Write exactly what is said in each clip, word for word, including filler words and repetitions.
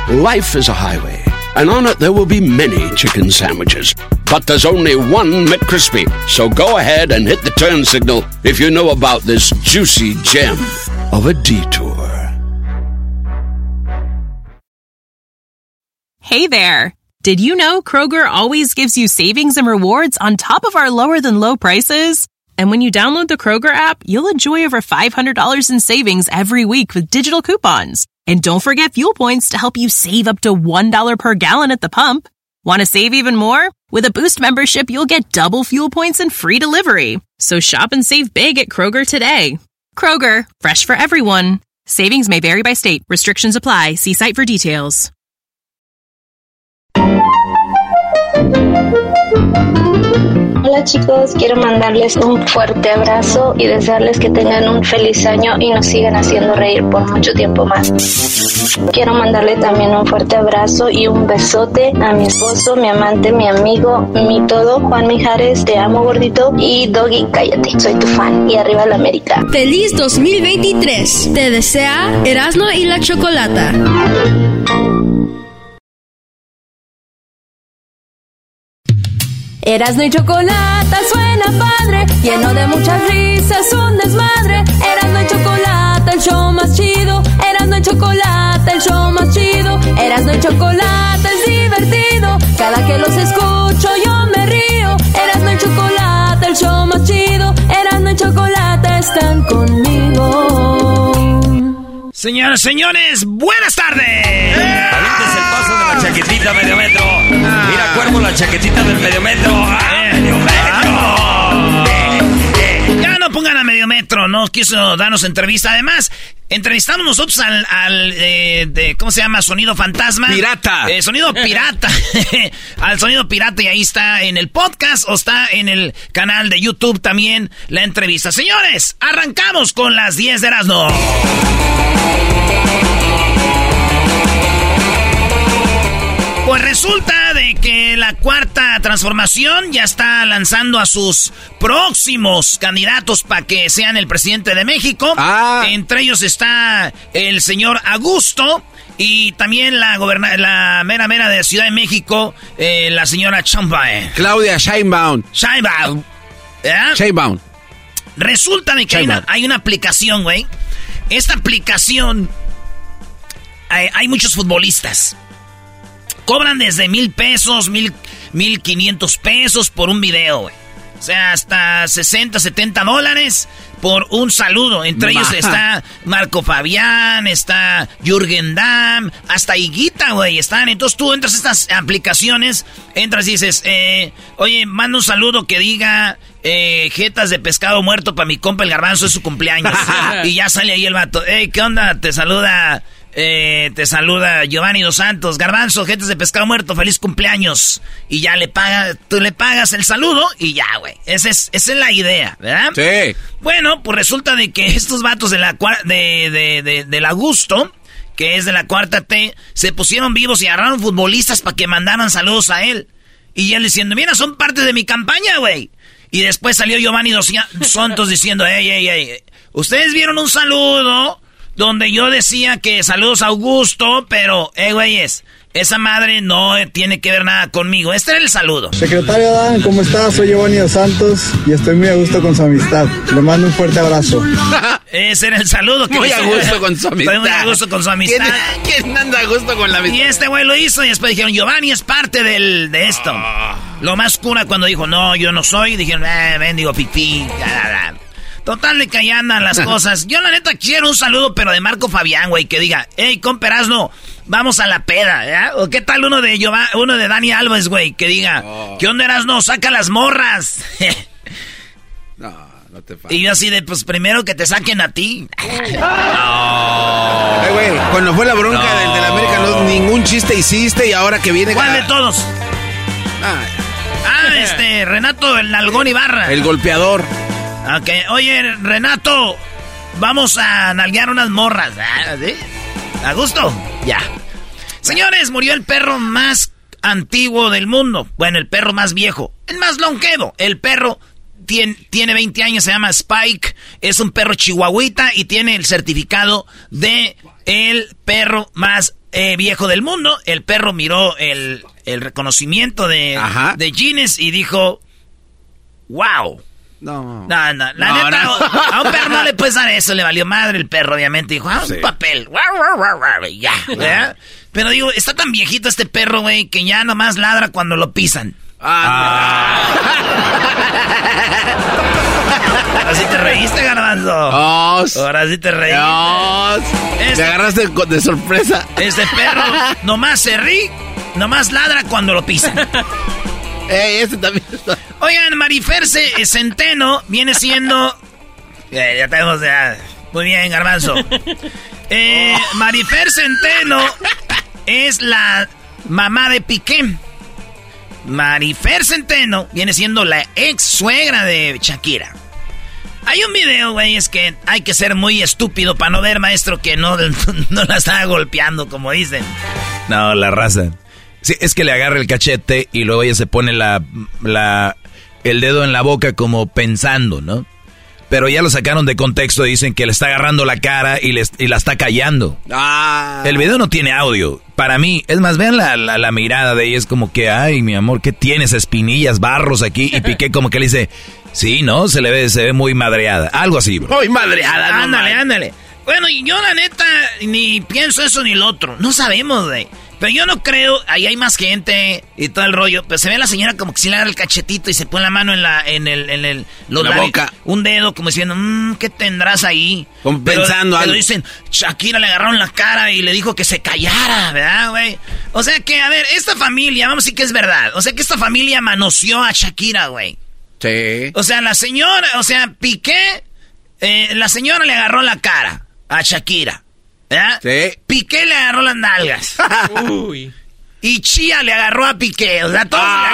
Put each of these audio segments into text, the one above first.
Life is a highway, and on it there will be many chicken sandwiches. But there's only one McCrispy. So go ahead and hit the turn signal if you know about this juicy gem of a detour. Hey there. Did you know Kroger always gives you savings and rewards on top of our lower-than-low prices? And when you download the Kroger app, you'll enjoy over five hundred dollars in savings every week with digital coupons. And don't forget fuel points to help you save up to one dollar per gallon at the pump. Want to save even more? With a Boost membership, you'll get double fuel points and free delivery. So shop and save big at Kroger today. Kroger, fresh for everyone. Savings may vary by state. Restrictions apply. See site for details. Hola chicos, quiero mandarles un fuerte abrazo y desearles que tengan un feliz año y nos sigan haciendo reír por mucho tiempo más. Quiero mandarle también un fuerte abrazo y un besote a mi esposo, mi amante, mi amigo, mi todo, Juan Mijares, te amo gordito, y Doggy, cállate, soy tu fan y arriba la América. Feliz dos mil veintitrés, te desea Erasmo y la Chocolata. Erasmo y Chocolata suena padre, lleno de muchas risas, un desmadre. Erasmo y Chocolata, el show más chido. Erasmo y Chocolata, el show más chido. Erasmo y Chocolata es divertido, cada que los escucho yo me río. Erasmo y Chocolata, el show más chido. Erasmo y Chocolata están conmigo. Señoras, señores, buenas tardes. ¡Eh! Avientes el paso de la chaquetita medio metro. Ah. Mira, Cuervo, la chaquetita del medio metro. ¡Ah, medio metro! Eh, eh. Ya no pongan a medio metro, no quiso darnos entrevista. Además, entrevistamos nosotros al, al eh, de, ¿cómo se llama? Sonido Fantasma. Pirata. Eh, sonido Pirata. Al Sonido Pirata, y ahí está en el podcast o está en el canal de YouTube también la entrevista. Señores, arrancamos con las diez de Erasmo. Pues resulta de que la Cuarta Transformación ya está lanzando a sus próximos candidatos para que sean el presidente de México. Ah. Entre ellos está el señor Augusto y también la goberna- la mera mera de Ciudad de México, eh, la señora Sheinbaum. Claudia Sheinbaum. Sheinbaum. ¿Eh? Sheinbaum. Resulta de que hay una, hay una aplicación, güey. Esta aplicación, hay, hay muchos futbolistas. Cobran desde mil pesos, mil, mil quinientos pesos por un video, güey. O sea, hasta sesenta, setenta dólares por un saludo. Entre ellos está Marco Fabián, está Jürgen Damm, hasta Higuita, güey, están. Entonces tú entras a estas aplicaciones, entras y dices, eh, oye, manda un saludo que diga, eh, jetas de pescado muerto para mi compa el Garbanzo, es su cumpleaños. Y ya sale ahí el vato, hey, ¿qué onda? Te saluda... Eh, te saluda Giovanni Dos Santos. Garbanzo, jetas de pescado muerto, feliz cumpleaños. Y ya le paga, tú le pagas el saludo y ya, güey. Esa es, esa es la idea, ¿verdad? Sí. Bueno, pues resulta de que estos vatos de la de, de, de, del Augusto, que es de la Cuarta T, se pusieron vivos y agarraron futbolistas para que mandaran saludos a él. Y él diciendo, mira, son parte de mi campaña, güey. Y después salió Giovanni Dos Santos diciendo, ey, ey, ey, ustedes vieron un saludo donde yo decía que saludos a Augusto, pero, eh, güeyes, esa madre no tiene que ver nada conmigo. Este era el saludo. Secretario Dan, ¿cómo estás? Soy Giovanni Dos Santos y estoy muy a gusto con su amistad. Le mando un fuerte abrazo. Ese era el saludo. Que muy a gusto con su amistad. Estoy muy a gusto con su amistad. ¿Quién, quién anda a gusto con la amistad? Y este güey lo hizo y después dijeron, Giovanni es parte del, de esto. Oh. Lo más cura cuando dijo, no, yo no soy, dijeron, eh, bendigo pipí, bla, bla, bla. Total de que ahí andan las cosas. Yo la neta quiero un saludo, pero de Marco Fabián, güey, que diga, hey, compa Erasmo, vamos a la peda, ¿ya? O qué tal uno de Giovanni, uno de Dani Alves, güey, que diga, oh. ¿Qué onda Erasmo? Saca las morras. No, no te pases. Y yo así de, pues primero que te saquen a ti. No. Hey, güey, cuando fue la bronca no. del de la América, no, ningún chiste hiciste y ahora que viene... ¿Cuál de todos? Ah, ah este, Renato el Nalgón Ibarra. El golpeador. Ok, oye, Renato, vamos a nalguear unas morras. ¿Sí? ¿A gusto? Ya. Señores, murió el perro más antiguo del mundo. Bueno, el perro más viejo. El más longevo. El perro tiene, tiene veinte años, se llama Spike. Es un perro chihuahuita y tiene el certificado de el perro más eh, viejo del mundo. El perro miró el, el reconocimiento de, de Guinness y dijo, wow. No. No, no, la no, neta, no. a un perro no le puedes dar eso, le valió madre el perro, obviamente. Dijo, ah, un sí. papel. Ya, ¿verdad? Pero digo, está tan viejito este perro, güey, que ya nomás ladra cuando lo pisan. Ah. Ahora sí te reíste, Garbanzo. Oh, Ahora sí te reíste. Oh, este, te agarraste de sorpresa. Este perro nomás se ríe, nomás ladra cuando lo pisan. Ey, este también está. Oigan, Marifer Centeno viene siendo... Eh, ya tenemos ya... Muy bien, Garbanzo. Eh, oh. Marifer Centeno es la mamá de Piqué. Marifer Centeno viene siendo la ex suegra de Shakira. Hay un video, güey, es que hay que ser muy estúpido para no ver, maestro, que no, no la estaba golpeando, como dicen. No, la raza. Sí, es que le agarra el cachete y luego ella se pone la, la, el dedo en la boca como pensando, ¿no? Pero ya lo sacaron de contexto y dicen que le está agarrando la cara y, le, y la está callando. Ah. El video no tiene audio. Para mí, es más, vean la, la, la mirada de ella, es como que, ay, mi amor, ¿qué tienes? Espinillas, barros aquí. Y Piqué como que le dice, sí, ¿no? Se le ve, se ve muy madreada. Algo así, bro. Muy madreada. No, ándale, man. ándale. Bueno, y yo la neta ni pienso eso ni lo otro. No sabemos, güey. Pero yo no creo, ahí hay más gente y todo el rollo. Pero se ve a la señora como que si le agarra el cachetito y se pone la mano en la en el en el los la labios, boca. Un dedo como diciendo, mmm, ¿qué tendrás ahí? Como pensando pero, algo. Pero dicen, Shakira le agarraron la cara y le dijo que se callara, ¿verdad, güey? O sea que, a ver, esta familia, vamos a decir que es verdad. O sea que esta familia manoseó a Shakira, güey. Sí. O sea, la señora, o sea, Piqué, eh, la señora le agarró la cara a Shakira. ¿verdad? Sí. Piqué le agarró las nalgas. Uy. Y Chía le agarró a Piqué. O sea, todos ah.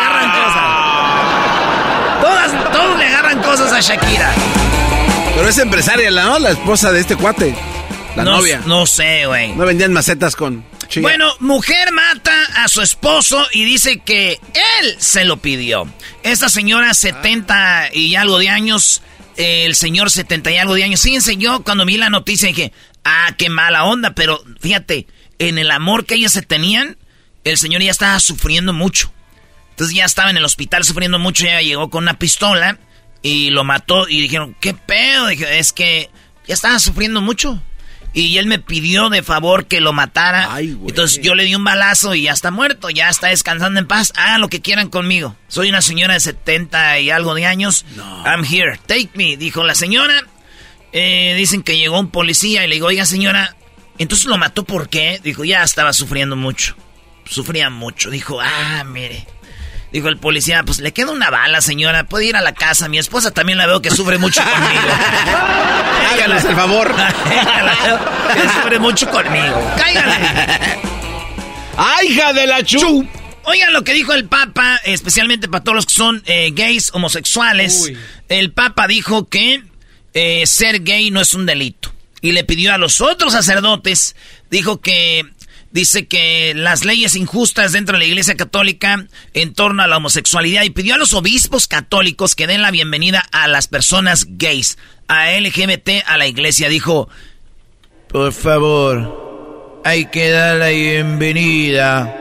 le agarran cosas. Todas, todos le agarran cosas a Shakira. Pero es empresaria, ¿no? La esposa de este cuate. La no, novia. No sé, güey. No vendían macetas con Chía. Bueno, mujer mata a su esposo y dice que él se lo pidió. Esta señora, setenta y algo de años... El señor setenta y algo de años. Fíjense, yo cuando vi la noticia dije, ah, qué mala onda, pero fíjate, en el amor que ellas se tenían, el señor ya estaba sufriendo mucho. Entonces ya estaba en el hospital sufriendo mucho, ya llegó con una pistola y lo mató y dijeron, ¿qué pedo? Dije, es que ya estaba sufriendo mucho. Y él me pidió de favor que lo matara. Ay, entonces yo le di un balazo y ya está muerto, ya está descansando en paz. Hagan lo que quieran conmigo. Soy una señora de setenta y algo de años. No. I'm here, take me, dijo la señora. Eh, dicen que llegó un policía y le digo, oiga señora, entonces lo mató ¿por qué? Dijo, ya estaba sufriendo mucho. Sufría mucho. Dijo, ah, mire. Dijo el policía, pues le queda una bala, señora. Puede ir a la casa. Mi esposa también la veo que sufre mucho conmigo. Háganos el favor. Que sufre mucho conmigo. Cáigale. ¡Ay, hija de la chu! Oigan lo que dijo el Papa, especialmente para todos los que son eh, gays, homosexuales. Uy. El Papa dijo que eh, ser gay no es un delito. Y le pidió a los otros sacerdotes, dijo que... Dice que las leyes injustas dentro de la Iglesia Católica en torno a la homosexualidad y pidió a los obispos católicos que den la bienvenida a las personas gays, a L G B T, a la Iglesia. Dijo, por favor, hay que dar la bienvenida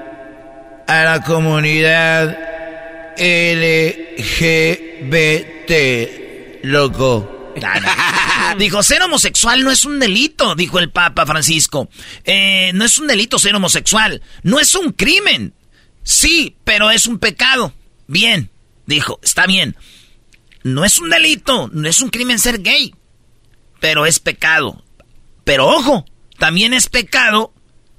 a la comunidad L G B T, loco. Dijo, ser homosexual no es un delito, dijo el Papa Francisco. Eh, no es un delito ser homosexual, no es un crimen. Sí, pero es un pecado. Bien, dijo, está bien. No es un delito, no es un crimen ser gay, pero es pecado. Pero ojo, también es pecado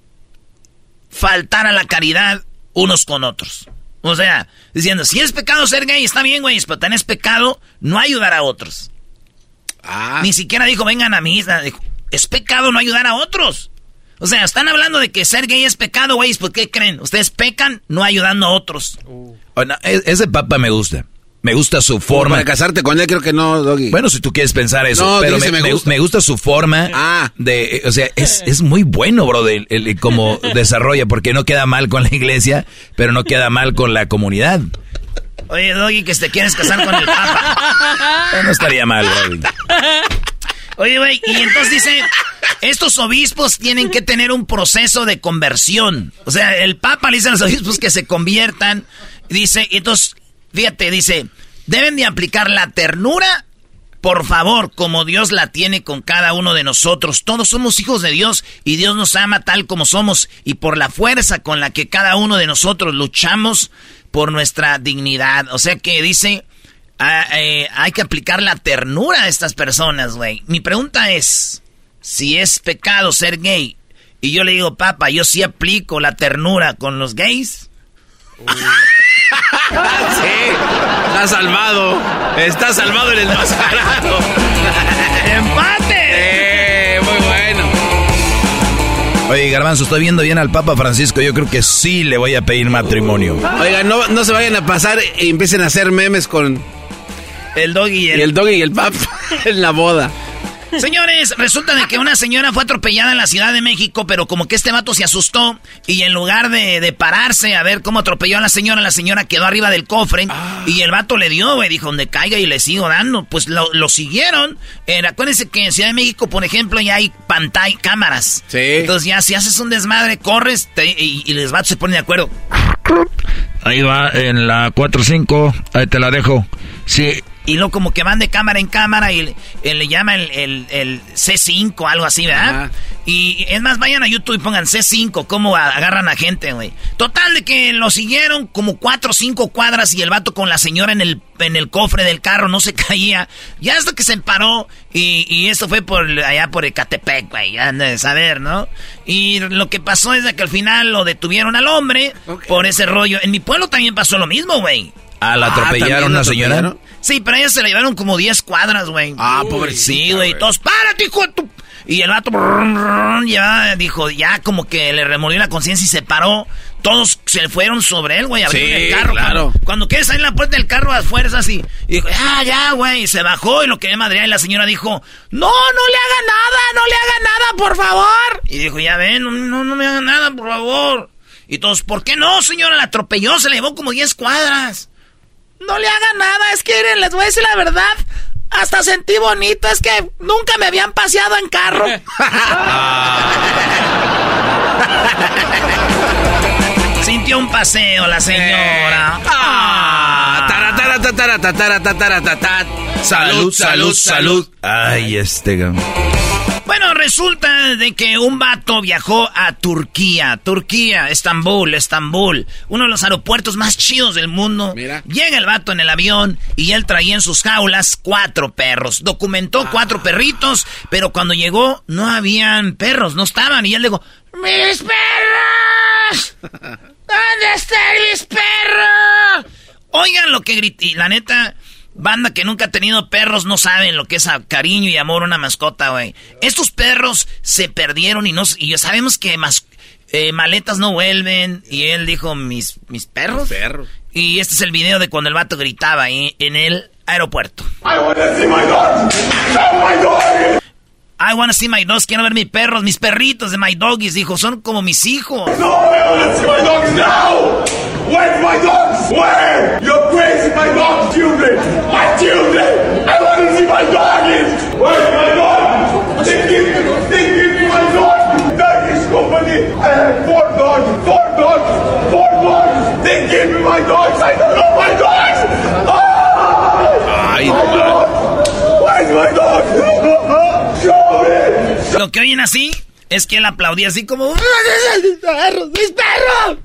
faltar a la caridad unos con otros. O sea, diciendo, si es pecado ser gay, está bien, güey, pero también es pecado no ayudar a otros. Ah. Ni siquiera dijo, vengan a mí. Dijo, es pecado no ayudar a otros. O sea, están hablando de que ser gay es pecado, güey. ¿Por qué creen? Ustedes pecan no ayudando a otros. Uh. Oh, no, ese Papa me gusta. Me gusta su forma. Para casarte con él creo que no, Doggy. Bueno, si tú quieres pensar eso. No, pero me, me, gusta. me gusta su forma ah. de... O sea, es, es muy bueno, bro, de, el, el, como desarrolla. Porque no queda mal con la iglesia, pero no queda mal con la comunidad. Oye, Doggy, que te quieres casar con el Papa. No estaría mal, güey. Oye, güey, y entonces dice, estos obispos tienen que tener un proceso de conversión. O sea, el Papa le dice a los obispos que se conviertan. Dice, entonces, fíjate, dice, deben de aplicar la ternura, por favor, como Dios la tiene con cada uno de nosotros. Todos somos hijos de Dios y Dios nos ama tal como somos. Y por la fuerza con la que cada uno de nosotros luchamos por nuestra dignidad. O sea que dice, ah, eh, hay que aplicar la ternura a estas personas, güey. Mi pregunta es, si es pecado ser gay, y yo le digo, Papa, yo sí aplico la ternura con los gays. Uh. Sí, está salvado. Está salvado el enmascarado. ¡Empate! Eh, muy bueno. Oye, Garbanzo, estoy viendo bien al Papa Francisco. Yo creo que sí le voy a pedir matrimonio. Oigan, no, no se vayan a pasar y empiecen a hacer memes con el Doggy y el, y el, Doggy y el Papa en la boda. Señores, resulta de que una señora fue atropellada en la Ciudad de México, pero como que este vato se asustó y en lugar de, de pararse a ver cómo atropelló a la señora, la señora quedó arriba del cofre ah. y el vato le dio, güey, dijo, donde caiga y le sigo dando. Pues lo, lo siguieron. Eh, acuérdense que en Ciudad de México, por ejemplo, ya hay pantalla, cámaras. Sí. Entonces ya si haces un desmadre, corres te, y, y los vatos se ponen de acuerdo. Ahí va, en la cuatro cinco, ahí te la dejo. Sí. Y luego como que van de cámara en cámara y, y le llaman el, el, el C cinco, algo así, ¿verdad? Ajá. Y es más, vayan a YouTube y pongan C cinco, cómo agarran a gente, güey. Total, de que lo siguieron como cuatro o cinco cuadras y el vato con la señora en el, en el cofre del carro no se caía. Ya hasta que se paró y, y esto fue por allá por Ecatepec, güey, ya de saber, ¿no? Y lo que pasó es de que al final lo detuvieron al hombre okay. por ese rollo. En mi pueblo también pasó lo mismo, güey. Ah, ¿la atropellaron una señora? ¿No? Sí, pero a ella se la llevaron como diez cuadras, güey. Ah, pobrecita. Sí, güey. Todos, párate, hijo de tu... Y el vato brrr, brrr, ya dijo, ya como que le remolió la conciencia y se paró. Todos se fueron sobre él, güey, a abrir sí, el carro. Claro. Cuando, cuando quiere salir en la puerta del carro a fuerzas y, y dijo, ah, ya, güey. Y se bajó y lo quería madrear. Y la señora dijo, no, no le haga nada, no le haga nada, por favor. Y dijo, ya ven, no, no, no me haga nada, por favor. Y todos, ¿por qué no, señora? La atropelló, se le llevó como diez cuadras. No le haga nada, es que les voy a decir la verdad. Hasta sentí bonito, es que nunca me habían paseado en carro. Sintió un paseo la señora. Ah. Salud, salud, salud. Ay, este... Bueno, resulta de que un vato viajó a Turquía, Turquía, Estambul, Estambul, uno de los aeropuertos más chidos del mundo. Mira. Llega el vato en el avión y él traía en sus jaulas cuatro perros. Documentó ah. cuatro perritos, pero cuando llegó no habían perros, no estaban. Y él dijo, ¡mis perros! ¿Dónde están mis perros? Oigan lo que grité, y la neta... Banda que nunca ha tenido perros no saben lo que es cariño y amor a una mascota, güey. Estos perros se perdieron y no y ya sabemos que mas, eh, maletas no vuelven. Y él dijo, mis, mis perros. Perro. Y este es el video de cuando el vato gritaba ahí en el aeropuerto. I wanna see my dogs. My dog. I wanna see my dogs. Quiero ver mis perros, mis perritos de my doggies. Dijo, son como mis hijos. No, I wanna see my dogs now. Where's my dogs? Where? You're crazy, my dogs, children. My children. I wanna see my doggies. Where's my dog? They give me, they give me my dog. Doggies company. I have four dogs, four dogs, four dogs. They give me my dogs. I don't know my dogs. Ah! Ay, my dog. Where's my dog? Show me. Lo que oyen así es que él aplaudía así como... ¡Mis perros! ¡Mis perros!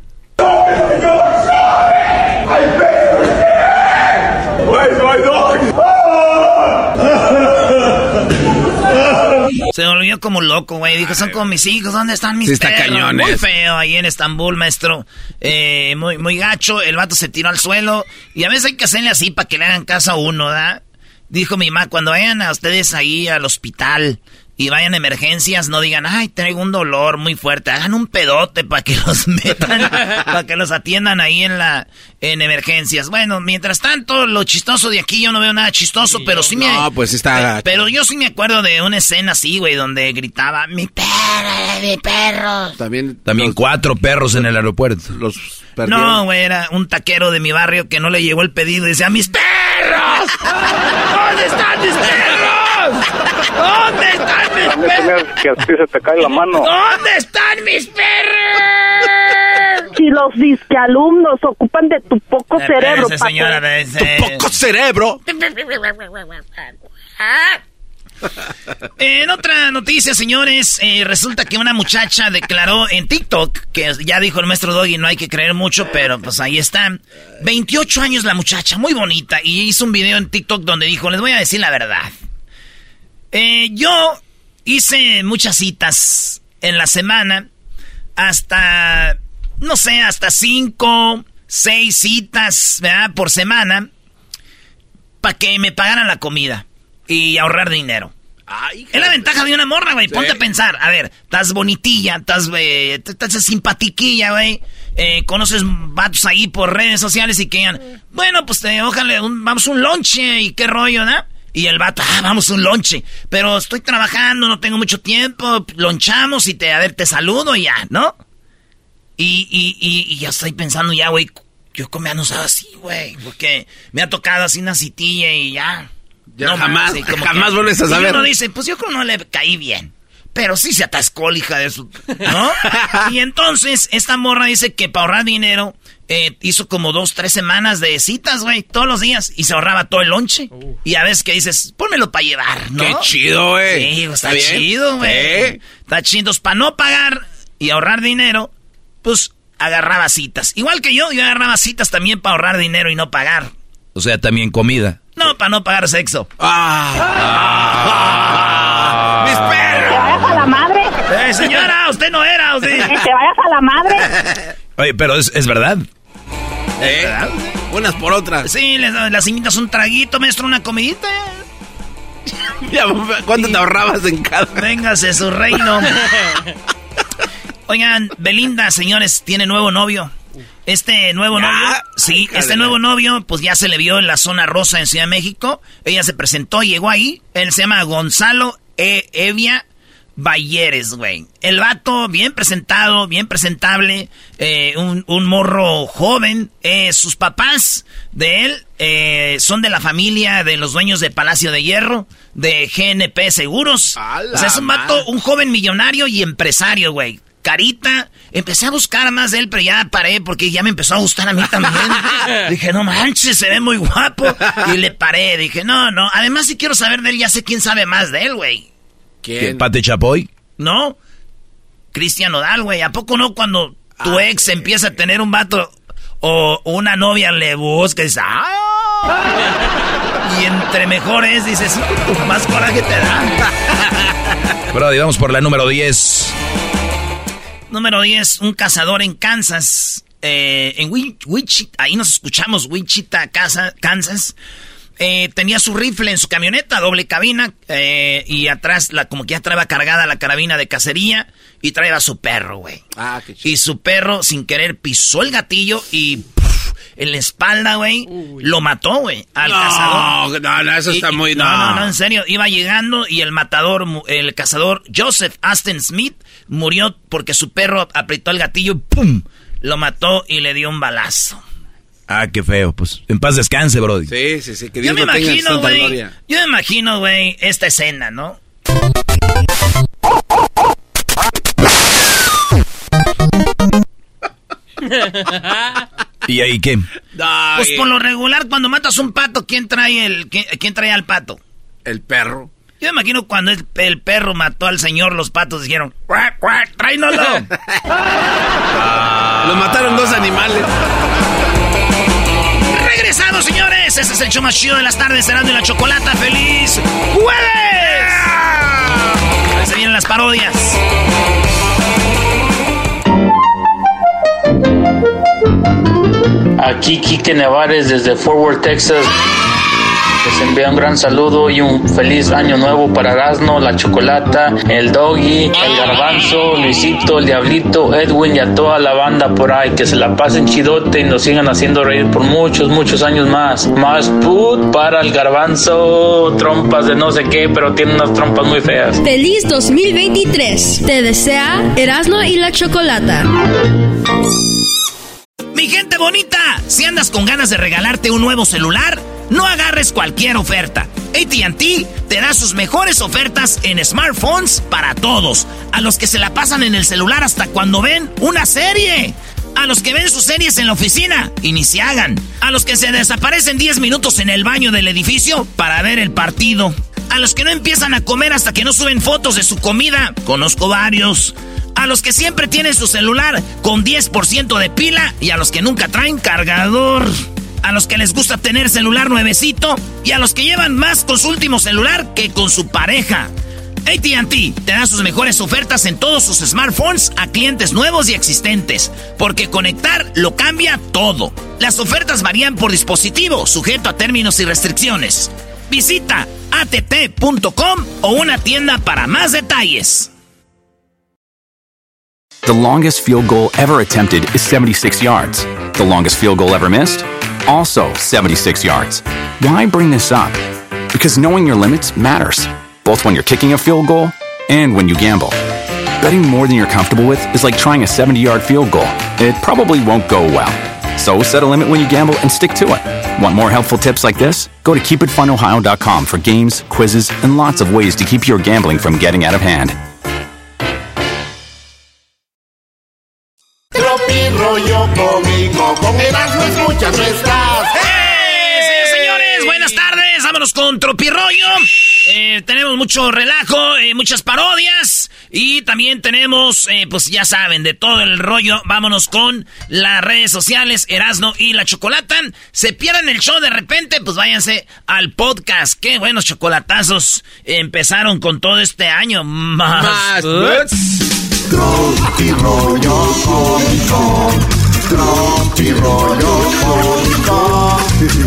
Se volvió como loco, güey. Dijo, son como mis hijos, ¿dónde están mis sí, perros? Está cañones. Muy feo ahí en Estambul, maestro. Eh, muy, muy gacho. El vato se tiró al suelo. Y a veces hay que hacerle así para que le hagan caso a uno, ¿verdad? Dijo mi mamá, cuando vayan a ustedes ahí al hospital... y vayan a emergencias, no digan, ay, traigo un dolor muy fuerte. Hagan un pedote para que los metan, para que los atiendan ahí en la en emergencias. Bueno, mientras tanto, lo chistoso de aquí, yo no veo nada chistoso, sí, pero sí me... No, pues está... Eh, pero yo sí me acuerdo de una escena así, güey, donde gritaba, mi perro, mi perro. También, También los, cuatro perros en el aeropuerto. Los perdieron. No, güey, era un taquero de mi barrio que no le llegó el pedido y decía, mis perros, ¿dónde están mis perros? perros? ¿Dónde están mis perros? Que así se te cae la mano. ¿Dónde están mis perros? Si los disquealumnos ocupan de tu poco eh, cerebro, ese, señora, ese... ¿Tu poco cerebro? En otra noticia, señores, eh, resulta que una muchacha declaró en TikTok, que ya dijo el maestro Doggy, no hay que creer mucho, pero pues ahí está. veintiocho años la muchacha, muy bonita, y hizo un video en TikTok donde dijo, les voy a decir la verdad. Eh, yo hice muchas citas en la semana, hasta, no sé, hasta cinco, seis citas, ¿verdad? Por semana, para que me pagaran la comida y ahorrar dinero. Ay, es la ventaja de una morra, güey. Sí. Ponte a pensar. A ver, estás bonitilla, estás, eh, estás simpatiquilla, güey. Eh, conoces vatos ahí por redes sociales y que digan, bueno, pues te, ojalá, un, vamos a un lonche y qué rollo, ¿no? Y el vato, ah, vamos a un lonche. Pero estoy trabajando, no tengo mucho tiempo, lonchamos y te, a ver, te saludo y ya, ¿no? Y, y, y, y ya estoy pensando ya, güey, yo comía no sabe así, güey, porque me ha tocado así una citilla y ya. Ya no, jamás, sí, jamás vuelves a saber. Y uno dice, pues yo creo que no le caí bien. Pero sí se atascó, hija de su... ¿no? Y entonces, esta morra dice que para ahorrar dinero, eh, hizo como dos, tres semanas de citas, güey, todos los días. Y se ahorraba todo el lonche. Uh. Y a veces que dices, pónmelo para llevar, ¿no? Qué chido, güey. Sí, está, ¿Está chido, güey. ¿Eh? Está chido. Para no pagar y ahorrar dinero, pues agarraba citas. Igual que yo, yo agarraba citas también para ahorrar dinero y no pagar. O sea, también comida. No, para no pagar sexo. ¡Ah! ah, ah ¡Mis perros! ¡Te vayas a la madre! Eh, señora, usted no era, ¿o sí? ¡Que te vayas a la madre! Oye, pero es, es verdad. ¿Eh? ¿Verdad? Unas por otras. Sí, les, las invitas un traguito, maestro, una comidita. Ya, ¿cuánto te ahorrabas en cada? Véngase, su reino. Oigan, Belinda, señores, tiene nuevo novio. Este nuevo novio, ah, sí, este nuevo novio, pues ya se le vio en la zona rosa en Ciudad de México. Ella se presentó, llegó ahí. Él se llama Gonzalo e Evia Balleres, güey. El vato, bien presentado, bien presentable, eh, un, un morro joven. Eh, sus papás de él eh, son de la familia de los dueños de Palacio de Hierro, de G N P Seguros. O sea, es un vato, un joven millonario y empresario, güey. Carita, empecé a buscar más de él, pero ya paré porque ya me empezó a gustar a mí también. Dije, no manches, se ve muy guapo. Y le paré, dije, no, no. Además, si quiero saber de él, ya sé quién sabe más de él, güey. ¿Quién? ¿Pati Chapoy? No, Cristian Nodal, güey. ¿A poco no cuando tu Ay, ex empieza a tener un vato o una novia le busca y dices, ¡ah! Y entre mejores dices, más coraje te da. Brody, vamos por la número diez. Número diez, un cazador en Kansas, eh, en Wichita, ahí nos escuchamos, Wichita, Kansas, eh, tenía su rifle en su camioneta, doble cabina, eh, y atrás, la, como que ya traía cargada la carabina de cacería, y traía a su perro, güey. Ah, qué chido. Y su perro, sin querer, pisó el gatillo y puf, en la espalda, güey, lo mató, güey, al no, cazador. No, no, eso está y, muy... No, no, no, no, en serio, iba llegando y el matador, el cazador Joseph Aston Smith, murió porque su perro apretó el gatillo y ¡pum! Lo mató y le dio un balazo. Ah, qué feo. Pues en paz descanse, brody. Sí, sí, sí. Que Dios yo me lo tenga en imagino, santa güey. gloria. Yo me imagino, güey, esta escena, ¿no? ¿Y ahí qué? Pues por lo regular, cuando matas un pato, ¿quién trae el, quién, quién trae al pato? El perro. Yo me imagino cuando el, el perro mató al señor, los patos dijeron, ¡cuac, cuac, tráinoslo! ah, Lo mataron dos animales. Regresamos, señores. Este es el show más chido de las tardes, Erasmo y la Chocolata. ¡Feliz jueves! Ahí se vienen las parodias. Aquí Quique Nevares desde Fort Worth, Texas. Les envía un gran saludo y un feliz año nuevo para Erasmo, la Chocolata, el Doggy, el Garbanzo, Luisito, el Diablito, Edwin y a toda la banda por ahí. Que se la pasen chidote y nos sigan haciendo reír por muchos, muchos años más. Más put para el Garbanzo, trompas de no sé qué, pero tiene unas trompas muy feas. Feliz dos mil veintitrés. Te desea Erasmo y la Chocolata. Mi gente bonita, Si andas con ganas de regalarte un nuevo celular, no agarres cualquier oferta. A T and T te da sus mejores ofertas en smartphones para todos. A los que se la pasan en el celular hasta cuando ven una serie. A los que ven sus series en la oficina y ni se hagan. A los que se desaparecen diez minutos en el baño del edificio para ver el partido. A los que no empiezan a comer hasta que no suben fotos de su comida. Conozco varios. A los que siempre tienen su celular con diez por ciento de pila y a los que nunca traen cargador. A los que les gusta tener celular nuevecito y a los que llevan más con su último celular que con su pareja. A T and T te da sus mejores ofertas en todos sus smartphones a clientes nuevos y existentes, porque conectar lo cambia todo. Las ofertas varían por dispositivo, sujeto a términos y restricciones. Visita A T T punto com o una tienda para más detalles. The longest field goal ever attempted is seventy-six yards. The longest field goal ever missed? Also seventy-six yards. Why bring this up? Because knowing your limits matters, both when you're kicking a field goal and when you gamble. Betting more than you're comfortable with is like trying a seventy-yard field goal. It probably won't go well. So set a limit when you gamble and stick to it. Want more helpful tips like this? Go to keep it fun ohio dot com for games, quizzes, and lots of ways to keep your gambling from getting out of hand. Tropi rollo cómico, con Erasmo escuchas no estás. ¡Hey! Sí, señores, buenas tardes. Vámonos con Tropirollo. Eh, tenemos mucho relajo, eh, muchas parodias. Y también tenemos, eh, pues ya saben, de todo el rollo. Vámonos con las redes sociales, Erasmo y la Chocolata. Se pierden el show de repente, pues váyanse al podcast. Qué buenos chocolatazos empezaron con todo este año. Más. Más Tropi rollo cómico, Tropi rollo cómico.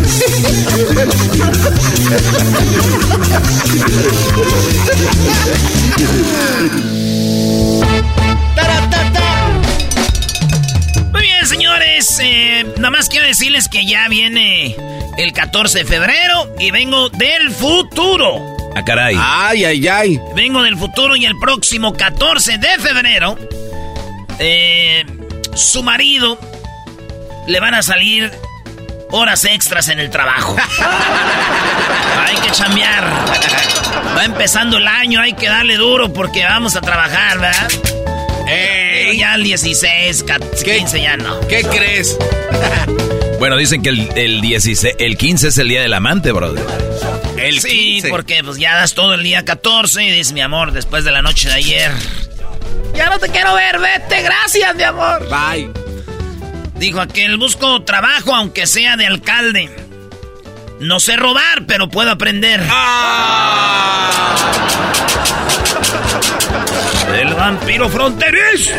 Muy bien, señores, eh, nada más quiero decirles que ya viene el catorce de febrero y vengo del futuro. Ah, caray. Ay, ay, ay. Vengo del futuro y el próximo catorce de febrero, eh, su marido le van a salir horas extras en el trabajo. Hay que chambear. Va empezando el año, hay que darle duro porque vamos a trabajar, ¿verdad? Ey. Ya el dieciséis, quince ya no. ¿Qué crees? Bueno, dicen que el, el, dieciséis, el quince es el día del amante, brother. El sí, quince. porque pues ya das todo el día catorce y dices, mi amor, después de la noche de ayer, ya no te quiero ver, vete, gracias, mi amor. Bye. Dijo aquel, busco trabajo aunque sea de alcalde. No sé robar, pero puedo aprender. Ah. El vampiro fronterizo.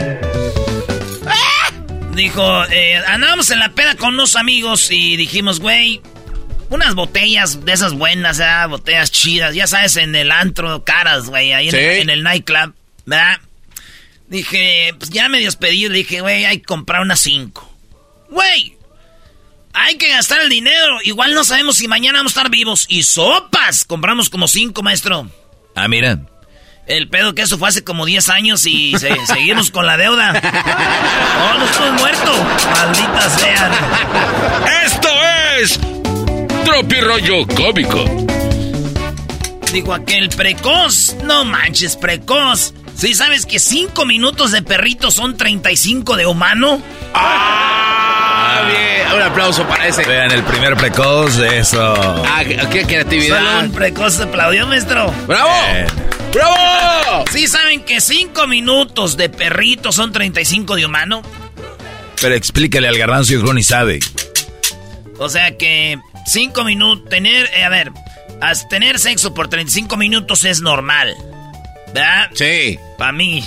¡Ah! Dijo, eh, andábamos en la peda con unos amigos y dijimos, güey, unas botellas de esas buenas, ¿eh? Botellas chidas, ya sabes, en el antro, caras, güey, ahí ¿Sí? en, el, en el nightclub, ¿verdad? Dije, pues ya me despedí, le dije, güey, hay que comprar unas cinco. Güey, hay que gastar el dinero, igual no sabemos si mañana vamos a estar vivos. Y sopas, compramos como cinco, maestro. Ah, mira. El pedo que eso fue hace como diez años y se, seguimos con la deuda. No, no estamos muertos, malditas sean. Esto es Tropirollo Cómico. Dijo aquel, precoz, no manches, precoz. ¿Sí sabes que cinco minutos de perrito son treinta y cinco de humano? ¡Ah! Bien, un aplauso para ese. Vean, el primer precoz, eso. Ah, qué creatividad. Solo un precoz se aplaudió, maestro. ¡Bravo! Eh. ¡Bravo! ¿Sí saben que cinco minutos de perrito son treinta y cinco de humano? Pero explícale al garbanzo, hijo, ni sabe. O sea que cinco minutos, tener, eh, a ver, as, tener sexo por treinta y cinco minutos es normal, ¿verdad? Sí. Para mí.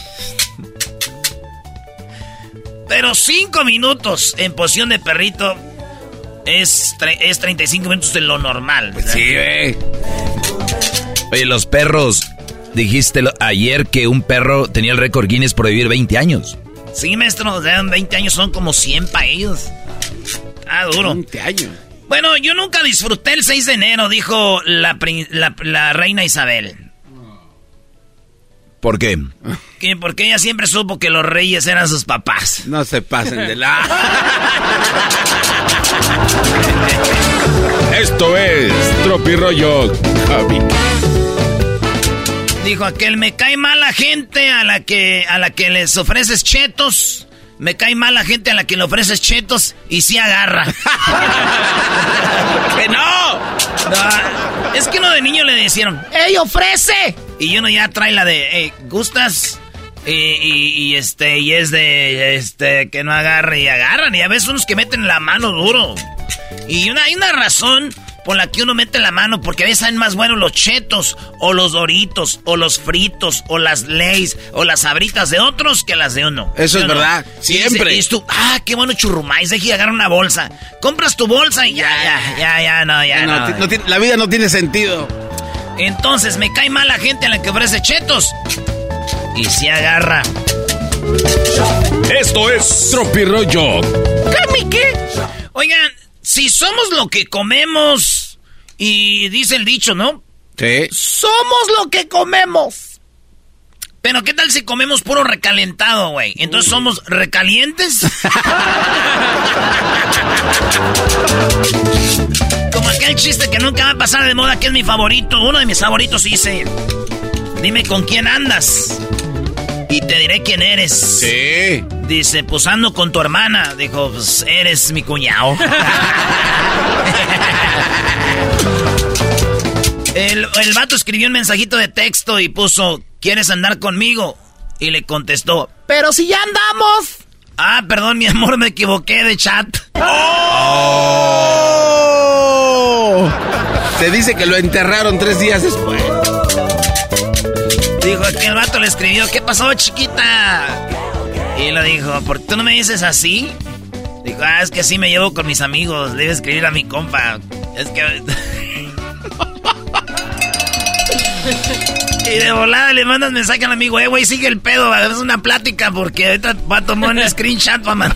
Pero cinco minutos en posición de perrito es, es treinta y cinco minutos de lo normal, ¿verdad? Sí, eh. Oye, los perros, dijiste lo, ayer que un perro tenía el récord Guinness por vivir veinte años. Sí, maestro, o sea, veinte años son como cien para ellos. Ah, duro. veinte años. Bueno, yo nunca disfruté el seis de enero, dijo la, la, la reina Isabel. ¿Por qué? Que porque ella siempre supo que los reyes eran sus papás. No se pasen de la... Esto es Tropirollo Cómico. Dijo aquel, me cae mal la gente a la que a la que les ofreces chetos. Me cae mal la gente a la que le ofreces chetos y sí agarra. ¡Que no! No! Es que uno de niño le decían, ¡ey, ofrece! Y uno ya trae la de, hey, ¿gustas? Y, y, y este, y es de, este, que no agarre y agarran. Y a veces unos que meten la mano duro. Y una, hay una razón por la que uno mete la mano, porque a veces saben más buenos los chetos, o los doritos, o los fritos, o las Lays, o las sabritas de otros que las de uno. Eso es no? verdad, siempre. Y, y tú, ah, qué bueno churrumais, deje agarrar una bolsa. Compras tu bolsa y ya, ya, ya, ya, no, ya, no. no. no, no la vida no tiene sentido. Entonces, me cae mal la gente a la que ofrece chetos. Y si agarra. Esto es Tropirollo. ¿Qué? Oigan, si somos lo que comemos, y dice el dicho, ¿no? Sí. Somos lo que comemos. Pero ¿qué tal si comemos puro recalentado, güey? Entonces, ¿somos recalientes? Como aquel chiste que nunca va a pasar de moda, que es mi favorito. Uno de mis favoritos dice, dime con quién andas y te diré quién eres. Sí. Dice, pues ando con tu hermana. Dijo, pues eres mi cuñado. el, el vato escribió un mensajito de texto y puso, ¿quieres andar conmigo? Y le contestó, pero si ya andamos. Ah, perdón, mi amor, me equivoqué de chat. ¡Oh! Se dice que lo enterraron tres días después. Dijo que el vato le escribió, ¿qué pasó, chiquita? Y lo dijo, ¿por qué tú no me dices así? Dijo, ah, es que así me llevo con mis amigos, le iba a escribir a mi compa. Es que... Y de volada le mandas mensaje al amigo, eh, güey, sigue el pedo, es una plática porque ahorita va a tomar un screenshot, mamá.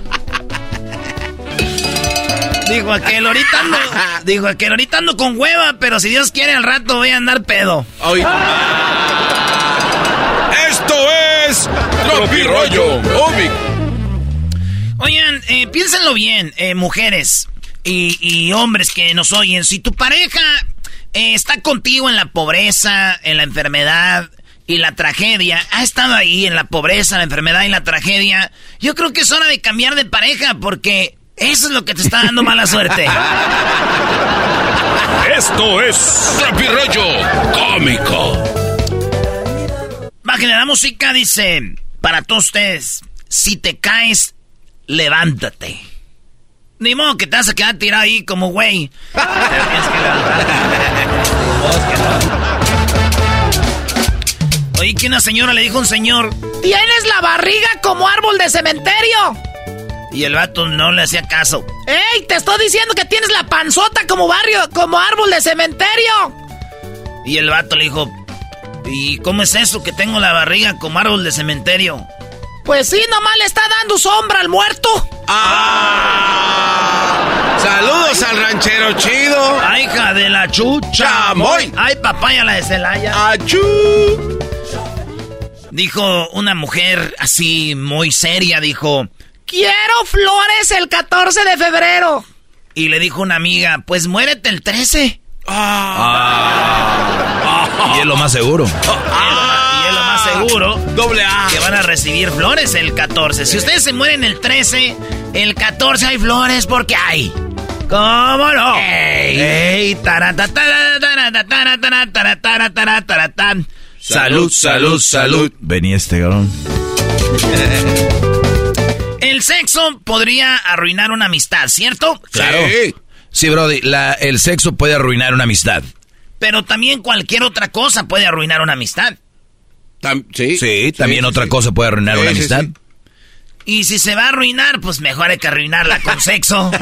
Dijo aquel, ahorita ando, dijo aquel, ahorita ando con hueva, pero si Dios quiere al rato voy a andar pedo. Oye. Esto es Tropirollo Cómico. Oigan, eh, piénsenlo bien, eh, mujeres y, y hombres que nos oyen. Si tu pareja eh, está contigo en la pobreza, en la enfermedad y la tragedia, ha estado ahí en la pobreza, la enfermedad y la tragedia, yo creo que es hora de cambiar de pareja porque eso es lo que te está dando mala suerte. Esto es Tropirollo Cómico. Bájenle la música, dice, para todos ustedes, si te caes, levántate. Ni modo que te vas a quedar tirado ahí como güey. Te tienes que levantar. Oí que una señora le dijo a un señor, tienes la barriga como árbol de cementerio. Y el vato no le hacía caso. ¡Ey, te estoy diciendo que tienes la panzota como barrio, como árbol de cementerio! Y el vato le dijo, ¿y cómo es eso que tengo la barriga como árbol de cementerio? Pues sí, nomás le está dando sombra al muerto. ¡Ah! ¡Saludos al ranchero chido! ¡Ay, hija de la chucha! ¡Chamoy! ¡Ay, papaya la de Celaya! ¡Achú! Dijo una mujer así muy seria, dijo, quiero flores el catorce de febrero. Y le dijo una amiga, pues muérete el trece. Ah. Ah. Y es lo más seguro. Ah. Y es lo más seguro. Doble A. Que van a recibir flores el catorce. Si ustedes se mueren el trece, el catorce hay flores porque hay. ¿Cómo no? ¡Ey! ¡Ey! Salud, salud, salud. Venía este cabrón. El sexo podría arruinar una amistad, ¿cierto? Claro. Sí, sí, Brody, la, el sexo puede arruinar una amistad. Pero también cualquier otra cosa puede arruinar una amistad. Tam, sí, sí, también sí, otra sí. cosa puede arruinar sí, una amistad. Sí, sí. Y si se va a arruinar, pues mejor hay que arruinarla con sexo.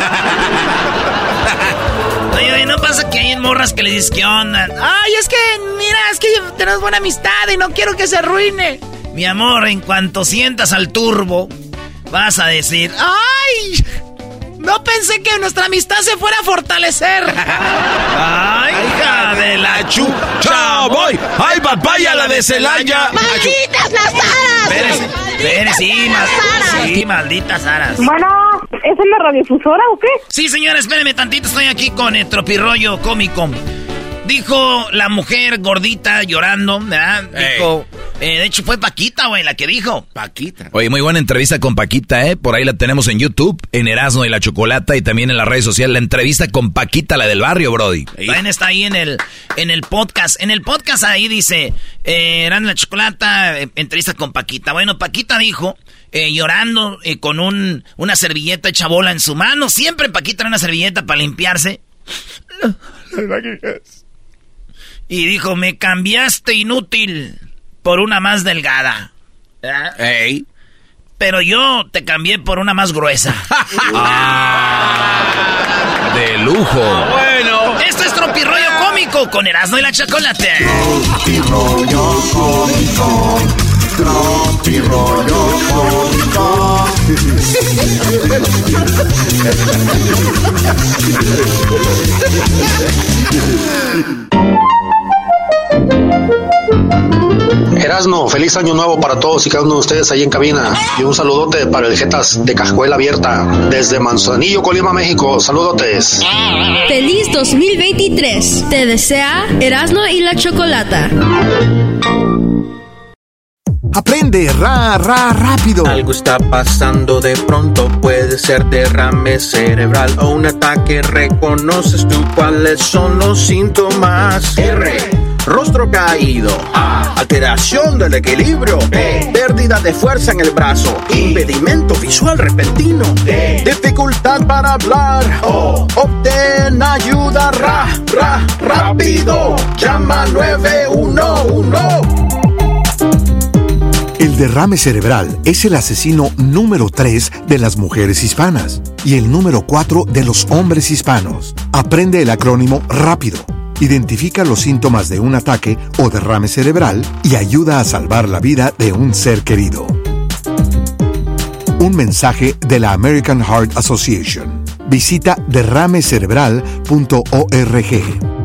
Oye, oye, ¿no pasa que hay morras que le dices qué onda? Ay, es que, mira, es que tenemos buena amistad y no quiero que se arruine. Mi amor, en cuanto sientas al turbo, vas a decir, ¡ay! No pensé que nuestra amistad se fuera a fortalecer. ¡Ay, hija de la chucha! ¡Voy! ¡Ay, papaya, la de Celaya! ¡Malditas las aras! Espérese, espérese, sí, mal, sí, malditas aras. Bueno, ¿es en la radiodifusora o qué? Sí, señora, espéreme tantito, estoy aquí con el tropirollo cómico. Dijo la mujer gordita llorando, ¿verdad? Dijo, eh, de hecho fue Paquita, güey, la que dijo. Paquita. Oye, muy buena entrevista con Paquita, ¿eh? Por ahí la tenemos en YouTube, en Erasmo y la Chocolata y también en las redes sociales. La entrevista con Paquita, la del barrio, brody. También está ahí en el, en el podcast. En el podcast ahí dice, eh, Erasmo y la Chocolata, eh, entrevista con Paquita. Bueno, Paquita dijo, eh, llorando eh, con un, una servilleta hecha bola en su mano. Siempre Paquita era una servilleta para limpiarse. Y dijo, me cambiaste inútil por una más delgada. Ey. Pero yo te cambié por una más gruesa. Ah, de lujo. Bueno. Esto es Tropirollo Cómico con Erasmo y la Chocolate. Tropirollo Cómico. Tropirollo Cómico. Erasmo, feliz año nuevo para todos y cada uno de ustedes ahí en cabina. Y un saludote para el Jetas de Cascuela Abierta, desde Manzanillo, Colima, México. Saludotes. Feliz dos mil veintitrés. Te desea Erasmo y la Chocolata. Aprende ra, ra, rápido. Algo está pasando de pronto. Puede ser derrame cerebral o un ataque. ¿Reconoces tú cuáles son los síntomas? R. Rostro caído. A. Alteración del equilibrio. B. Pérdida de fuerza en el brazo. I. Impedimento visual repentino. D. Dificultad para hablar. O. Obtén ayuda ra, ra, rápido. Llama nueve uno uno. El derrame cerebral es el asesino número tres de las mujeres hispanas y el número cuatro de los hombres hispanos. Aprende el acrónimo rápido. Identifica los síntomas de un ataque o derrame cerebral y ayuda a salvar la vida de un ser querido. Un mensaje de la American Heart Association. Visita derrame cerebral punto org.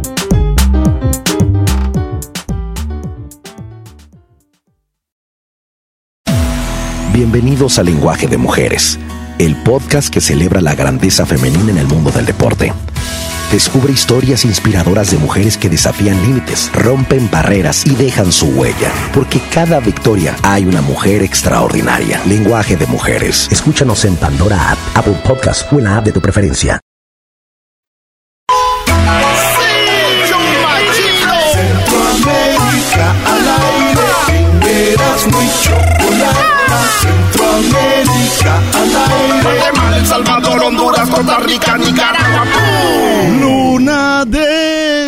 Bienvenidos a Lenguaje de Mujeres, el podcast que celebra la grandeza femenina en el mundo del deporte. Descubre historias inspiradoras de mujeres que desafían límites, rompen barreras y dejan su huella. Porque cada victoria hay una mujer extraordinaria. Lenguaje de Mujeres. Escúchanos en Pandora App, Apple Podcast o en la app de tu preferencia. Centroamérica al aire. Erasmo y Chocolata. Centroamérica al aire. Guatemala, El Salvador, Honduras, Costa Rica, Nicaragua. Luna de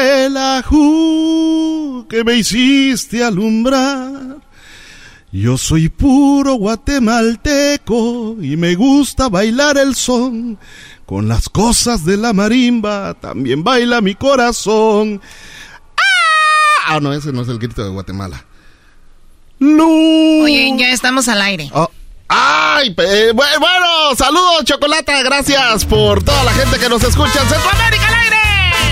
Xelajú, que me hiciste alumbrar. Yo soy puro guatemalteco y me gusta bailar el son. Con las cosas de la marimba también baila mi corazón. Ah, no, ese no es el grito de Guatemala. Luna. Oye, ya estamos al aire. Oh. Ay, eh, bueno, bueno, saludos, Chocolata, gracias por toda la gente que nos escucha en Centroamérica al aire.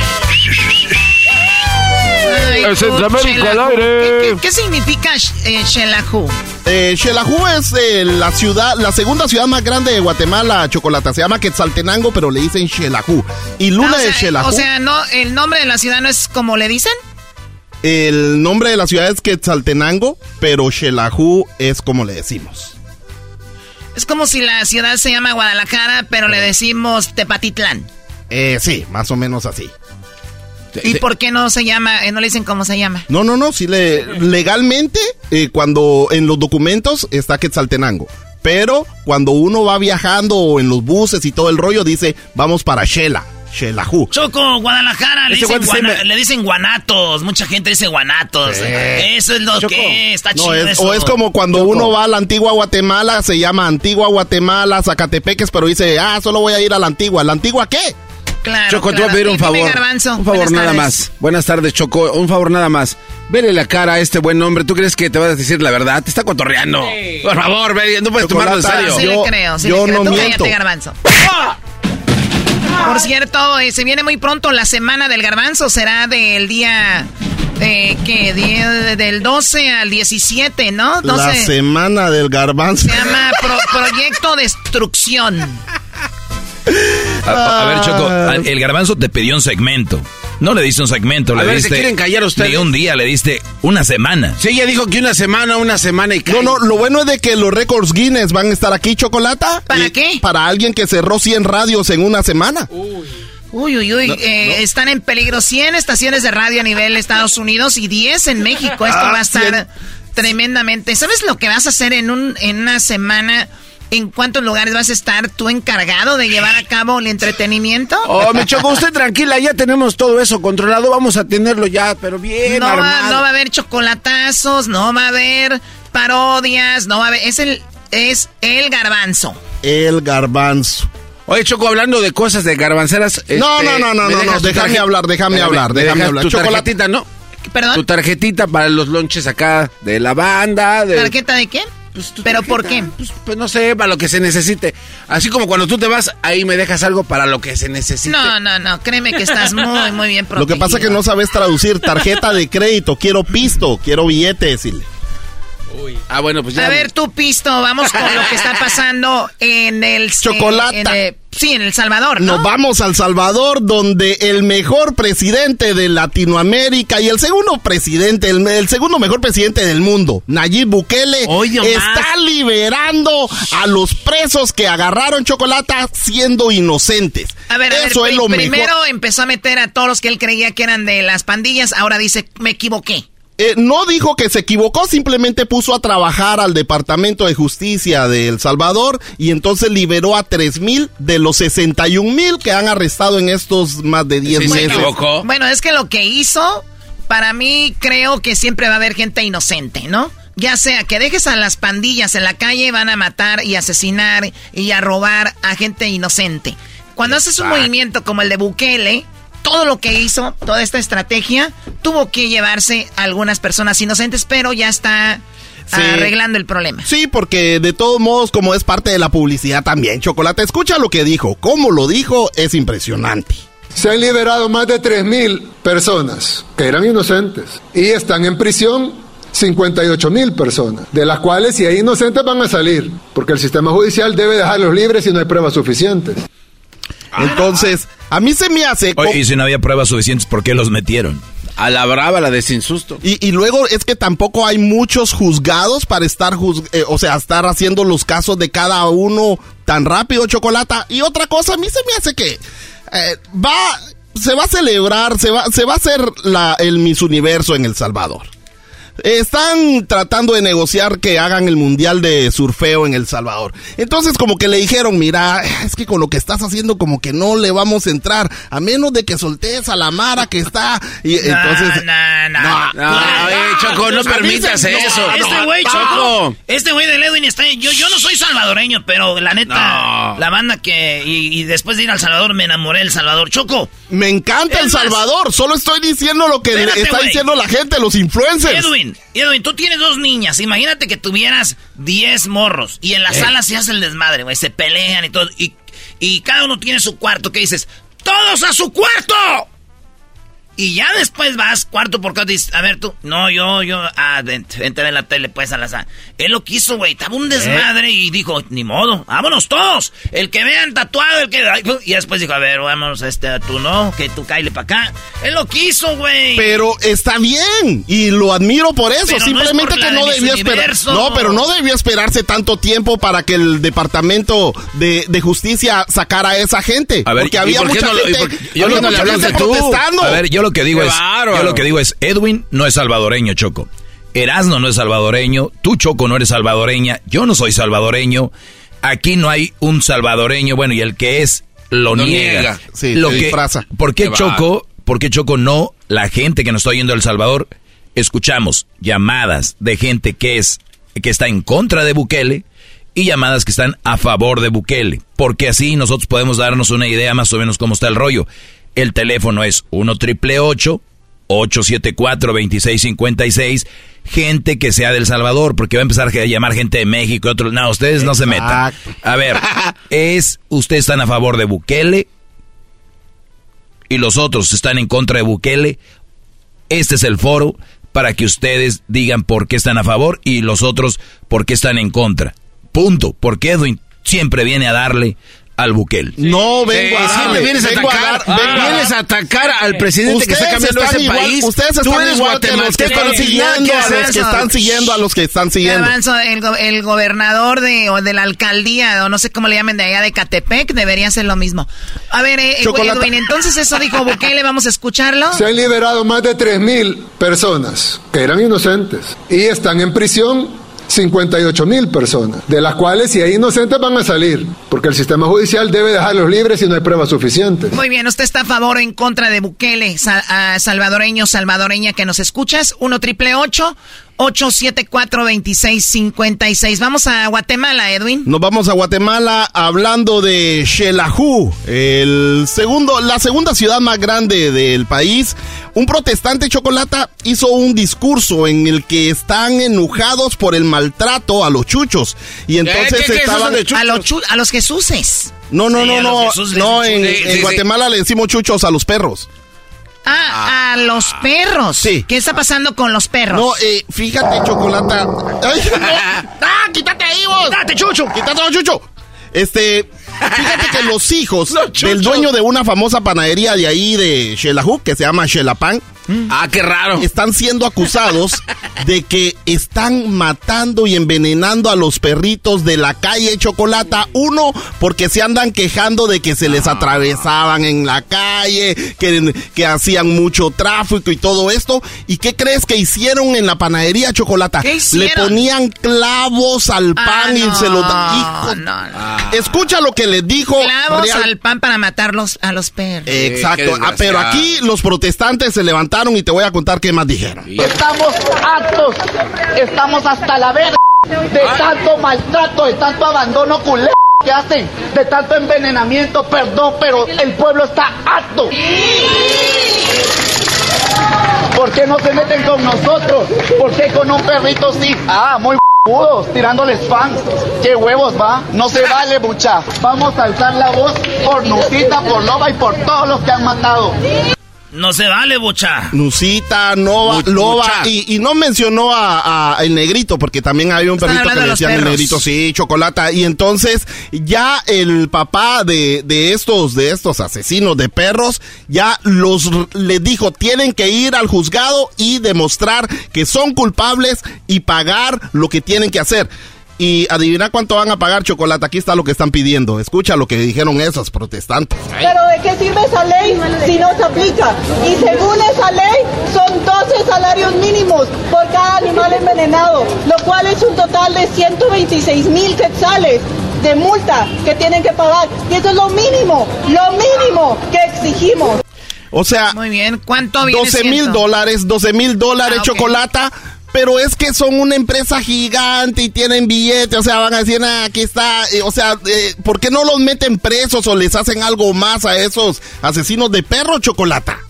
Ay, en Centroamérica al aire. ¿Qué, qué, qué significa eh, Xelajú? Eh, Xelajú es eh, la ciudad, la segunda ciudad más grande de Guatemala, Chocolata. Se llama Quetzaltenango, pero le dicen Xelajú. Y Luna ah, o sea, de Xelajú. O sea, no, el nombre de la ciudad no es como le dicen. El nombre de la ciudad es Quetzaltenango, pero Xelajú es como le decimos. Es como si la ciudad se llama Guadalajara, pero le decimos Tepatitlán. Eh, sí, más o menos así. ¿Y por qué no se llama, eh, no le dicen cómo se llama? No, no, no, sí, le, legalmente, eh, cuando en los documentos está Quetzaltenango. Pero cuando uno va viajando o en los buses y todo el rollo, dice, vamos para Xela, Xelajú. Choco, Guadalajara, le dicen, guana, le dicen guanatos, mucha gente dice guanatos. Sí. Eso es lo Choco. Que está chido. No, es, eso. O es como cuando Choco. Uno va a la antigua Guatemala, se llama Antigua Guatemala, Zacatepeques, pero dice, ah, solo voy a ir a la antigua. ¿La antigua qué? Claro, Choco, claro. te voy a pedir un favor. Garbanzo. Un favor Buenas nada tardes. más. Buenas tardes, Choco. Un favor nada más. Vele la cara a este buen hombre. ¿Tú crees que te vas a decir la verdad? Te está cotorreando. Sí. Por favor, ve, no puedes tomarlo en serio. Sí yo le creo, sí yo le creo. no Tú miento. cállate, Garbanzo. ¡Ah! Por cierto, eh, se viene muy pronto la semana del garbanzo. Será del día... Eh, ¿qué? Die, del doce al diecisiete, ¿no? doce. La semana del garbanzo. Se llama Pro, Proyecto Destrucción. A, a, a ver, Choco, el garbanzo te pidió un segmento. No le diste un segmento, a le ver, diste... ¿se quieren callar ustedes? Ni un día, le diste una semana. Sí, ella dijo que una semana, una semana y... No, no, lo bueno es de que los récords Guinness van a estar aquí, Chocolata. ¿Para qué? Para alguien que cerró cien radios en una semana. Uy. Uy, uy, uy, no, eh, no. Están en peligro cien estaciones de radio a nivel Estados Unidos y diez en México. Esto ah, va a estar cien. Tremendamente. ¿Sabes lo que vas a hacer en, un, en una semana? ¿En cuántos lugares vas a estar tú encargado de llevar a cabo el entretenimiento? Oh, mi Choco, usted tranquila, ya tenemos todo eso controlado, vamos a tenerlo ya, pero bien no armado. Va, no va a haber chocolatazos, no va a haber parodias, no va a haber... Es el, es el garbanzo. El garbanzo. Oye, Choco, hablando de cosas de garbanceras... Este, no, no, no, no, no, no, déjame hablar, déjame Espérame, hablar, déjame hablar. Tu tarjetita, ¿no? ¿Perdón? Tu tarjetita para los lonches acá de la banda. De... ¿Tarjeta de qué? Pues, ¿pero tarjeta, por qué? Pues, pues no sé, para lo que se necesite. Así como cuando tú te vas, ahí me dejas algo para lo que se necesite. No, no, no, créeme que estás muy, muy bien protegido. Lo que pasa es que no sabes traducir tarjeta de crédito, quiero pisto, quiero billete, decirle. Uy. Ah, bueno, pues ya. A ver, tú, Pisto, vamos con lo que está pasando en el... Chocolata. En, en el, sí, en El Salvador, ¿no? Nos vamos al Salvador, donde el mejor presidente de Latinoamérica y el segundo presidente, el, el segundo mejor presidente del mundo, Nayib Bukele, Oye, está más. liberando a los presos que agarraron Chocolata siendo inocentes. A ver, a Eso ver, es lo primero mejor. Empezó a meter a todos los que él creía que eran de las pandillas, ahora dice, me equivoqué. Eh, no dijo que se equivocó, simplemente puso a trabajar al Departamento de Justicia de El Salvador y entonces liberó a tres mil de los sesenta y un mil que han arrestado en estos más de diez ¿Sí meses. se equivocó? Bueno, es que lo que hizo, para mí creo que siempre va a haber gente inocente, ¿no? Ya sea que dejes a las pandillas en la calle, van a matar y asesinar y a robar a gente inocente. Cuando haces un movimiento como el de Bukele... Todo lo que hizo, toda esta estrategia, tuvo que llevarse a algunas personas inocentes, pero ya está sí. arreglando el problema. Sí, porque de todos modos, como es parte de la publicidad también, Chocolate, escucha lo que dijo. Cómo lo dijo es impresionante. Se han liberado más de tres mil personas que eran inocentes y están en prisión cincuenta y ocho mil personas, de las cuales si hay inocentes van a salir, porque el sistema judicial debe dejarlos libres si no hay pruebas suficientes. Entonces, a mí se me hace... Oye, y si no había pruebas suficientes, ¿por qué los metieron? A la brava, la de sin susto. Y, y luego es que tampoco hay muchos juzgados para estar, juzg eh, o sea, estar haciendo los casos de cada uno tan rápido, Chocolata. Y otra cosa, a mí se me hace que eh, va, se va a celebrar, se va, se va a hacer la, el Miss Universo en El Salvador. Están tratando de negociar que hagan el mundial de surfeo en El Salvador. Entonces como que le dijeron, mira, es que con lo que estás haciendo como que no le vamos a entrar, a menos de que soltes a la Mara que está. Y no, entonces... No, no, no. No, no, oye, Choco, no permitas eso. No, este güey, Choco, este güey de Edwin está... Yo, yo no soy salvadoreño, pero la neta, no. la banda que... Y, y después de ir al Salvador me enamoré del Salvador. Choco. Me encanta El Salvador, más, solo estoy diciendo lo que espérate, está wey. diciendo la gente, los influencers. Edwin. Edwin, tú tienes dos niñas. Imagínate que tuvieras diez morros y en la eh. sala se hace el desmadre, güey. Se pelean y todo. Y, y cada uno tiene su cuarto. ¿Qué dices? ¡Todos a su cuarto! Y ya después vas cuarto por cuarto y dices, a ver tú, no, yo, yo, ah, vente, vente a ver la tele, pues, a la sala. Él lo quiso, güey, estaba un desmadre ¿Eh? y dijo, ni modo, vámonos todos. El que vean tatuado, el que... Y después dijo, a ver, vámonos, este, tú no, que tú cáile para acá. Él lo quiso, güey. Pero está bien, y lo admiro por eso, pero simplemente no que no debió esperar. No, pero no debió esperarse tanto tiempo para que el Departamento de, de Justicia sacara a esa gente. A ver, porque había mucha no, gente, por, yo había no mucha gente de protestando. A ver, yo lo que digo es, yo lo que digo es, Edwin no es salvadoreño, Choco. Erasno no es salvadoreño, tú, Choco, no eres salvadoreña, yo no soy salvadoreño. Aquí no hay un salvadoreño, bueno, y el que es lo, lo niega. niega. Sí, lo que que, disfraza. ¿Por qué, Choco? ¿Por qué, Choco, no la gente que nos está oyendo a El Salvador escuchamos llamadas de gente que es que está en contra de Bukele y llamadas que están a favor de Bukele? Porque así nosotros podemos darnos una idea más o menos cómo está el rollo. El teléfono es uno triple ocho, ocho siete cuatro, dos seis cinco seis. Gente que sea del Salvador, porque va a empezar a llamar gente de México y otros. No, ustedes no se metan. A ver, es ¿ustedes están a favor de Bukele y los otros están en contra de Bukele, este es el foro para que ustedes digan por qué están a favor y los otros por qué están en contra. Punto. Porque Edwin siempre viene a darle al Bukele. No vengo eh, a darle. Siempre vienes a vengo atacar. A dar, vengo ah, vienes a atacar al presidente ustedes que está cambiando ese igual, país. Ustedes Tú están eres igual que los que están siguiendo a los que están siguiendo a los que están siguiendo. Avanzo, el, go el gobernador de, o de la alcaldía, o no sé cómo le llamen de allá de Catepec, debería hacer lo mismo. A ver, eh, Edwin, entonces eso dijo Bukele, vamos a escucharlo. Se han liberado más de tres mil personas que eran inocentes y están en prisión cincuenta y ocho mil personas, de las cuales si hay inocentes van a salir, porque el sistema judicial debe dejarlos libres si no hay pruebas suficientes. Muy bien, ¿usted está a favor o en contra de Bukele, sal, uh, salvadoreño, salvadoreña que nos escuchas? uno triple ocho ocho siete cuatro dos seis cinco seis. Vamos a Guatemala, Edwin. Nos vamos a Guatemala hablando de Xelajú, el segundo, la segunda ciudad más grande del país. Un protestante, Chocolata, hizo un discurso en el que están enojados por el maltrato a los chuchos. Y entonces ¿Qué, qué, qué estaban... es a, los chu a los Jesuses. No, no, sí, no, no, no, en, sí, en sí, Guatemala sí. le decimos chuchos a los perros. Ah, a los perros. Sí. ¿Qué está pasando con los perros? No, eh, fíjate, Chocolata. Ay, no. ¡Ah, quítate ahí vos! ¡Quítate, Chucho! ¡Quítate, Chucho! Este, fíjate que los hijos del dueño de una famosa panadería de ahí de Xelajú, que se llama Xelapan, ah, qué raro, están siendo acusados de que están matando y envenenando a los perritos de la calle, Chocolata. Uno, porque se andan quejando de que se les atravesaban en la calle, que, que hacían mucho tráfico y todo esto. ¿Y qué crees que hicieron en la panadería, Chocolata? ¿Qué hicieron? Le ponían clavos al pan ah, y no, se los daban. No, no. Escucha lo que les dijo. Clavos real... al pan para matarlos a los perros. Exacto. Ah, pero aquí los protestantes se levantaron y te voy a contar qué más dijeron. Estamos hartos, estamos hasta la verga de tanto maltrato, de tanto abandono culero que hacen, de tanto envenenamiento, perdón, pero el pueblo está harto. ¿Por qué no se meten con nosotros? ¿Por qué con un perrito sí? Ah, muy huevos, tirándoles fans. ¿Qué huevos, va? No se vale, mucha. Vamos a alzar la voz por Nusita, por Loba y por todos los que han matado. No se vale, bucha. Nusita, Nova, Loba, y, y no mencionó a, a el negrito, porque también había un Están perrito que le decían el negrito, sí, Chocolata. Y entonces ya el papá de, de estos, de estos asesinos de perros, ya los le dijo, tienen que ir al juzgado y demostrar que son culpables y pagar lo que tienen que hacer. Y adivina cuánto van a pagar, Chocolata. Aquí está lo que están pidiendo. Escucha lo que dijeron esos protestantes. Pero ¿de qué sirve esa ley si no se aplica? Y según esa ley son doce salarios mínimos por cada animal envenenado, lo cual es un total de ciento veintiséis mil quetzales de multa que tienen que pagar. Y eso es lo mínimo, lo mínimo que exigimos. O sea, muy bien, ¿cuánto viene doce mil dólares, doce mil dólares, ah, okay. Chocolata. Pero es que son una empresa gigante y tienen billetes, o sea, van a decir, ah, aquí está, eh, o sea, eh, ¿por qué no los meten presos o les hacen algo más a esos asesinos de perro, Chocolata?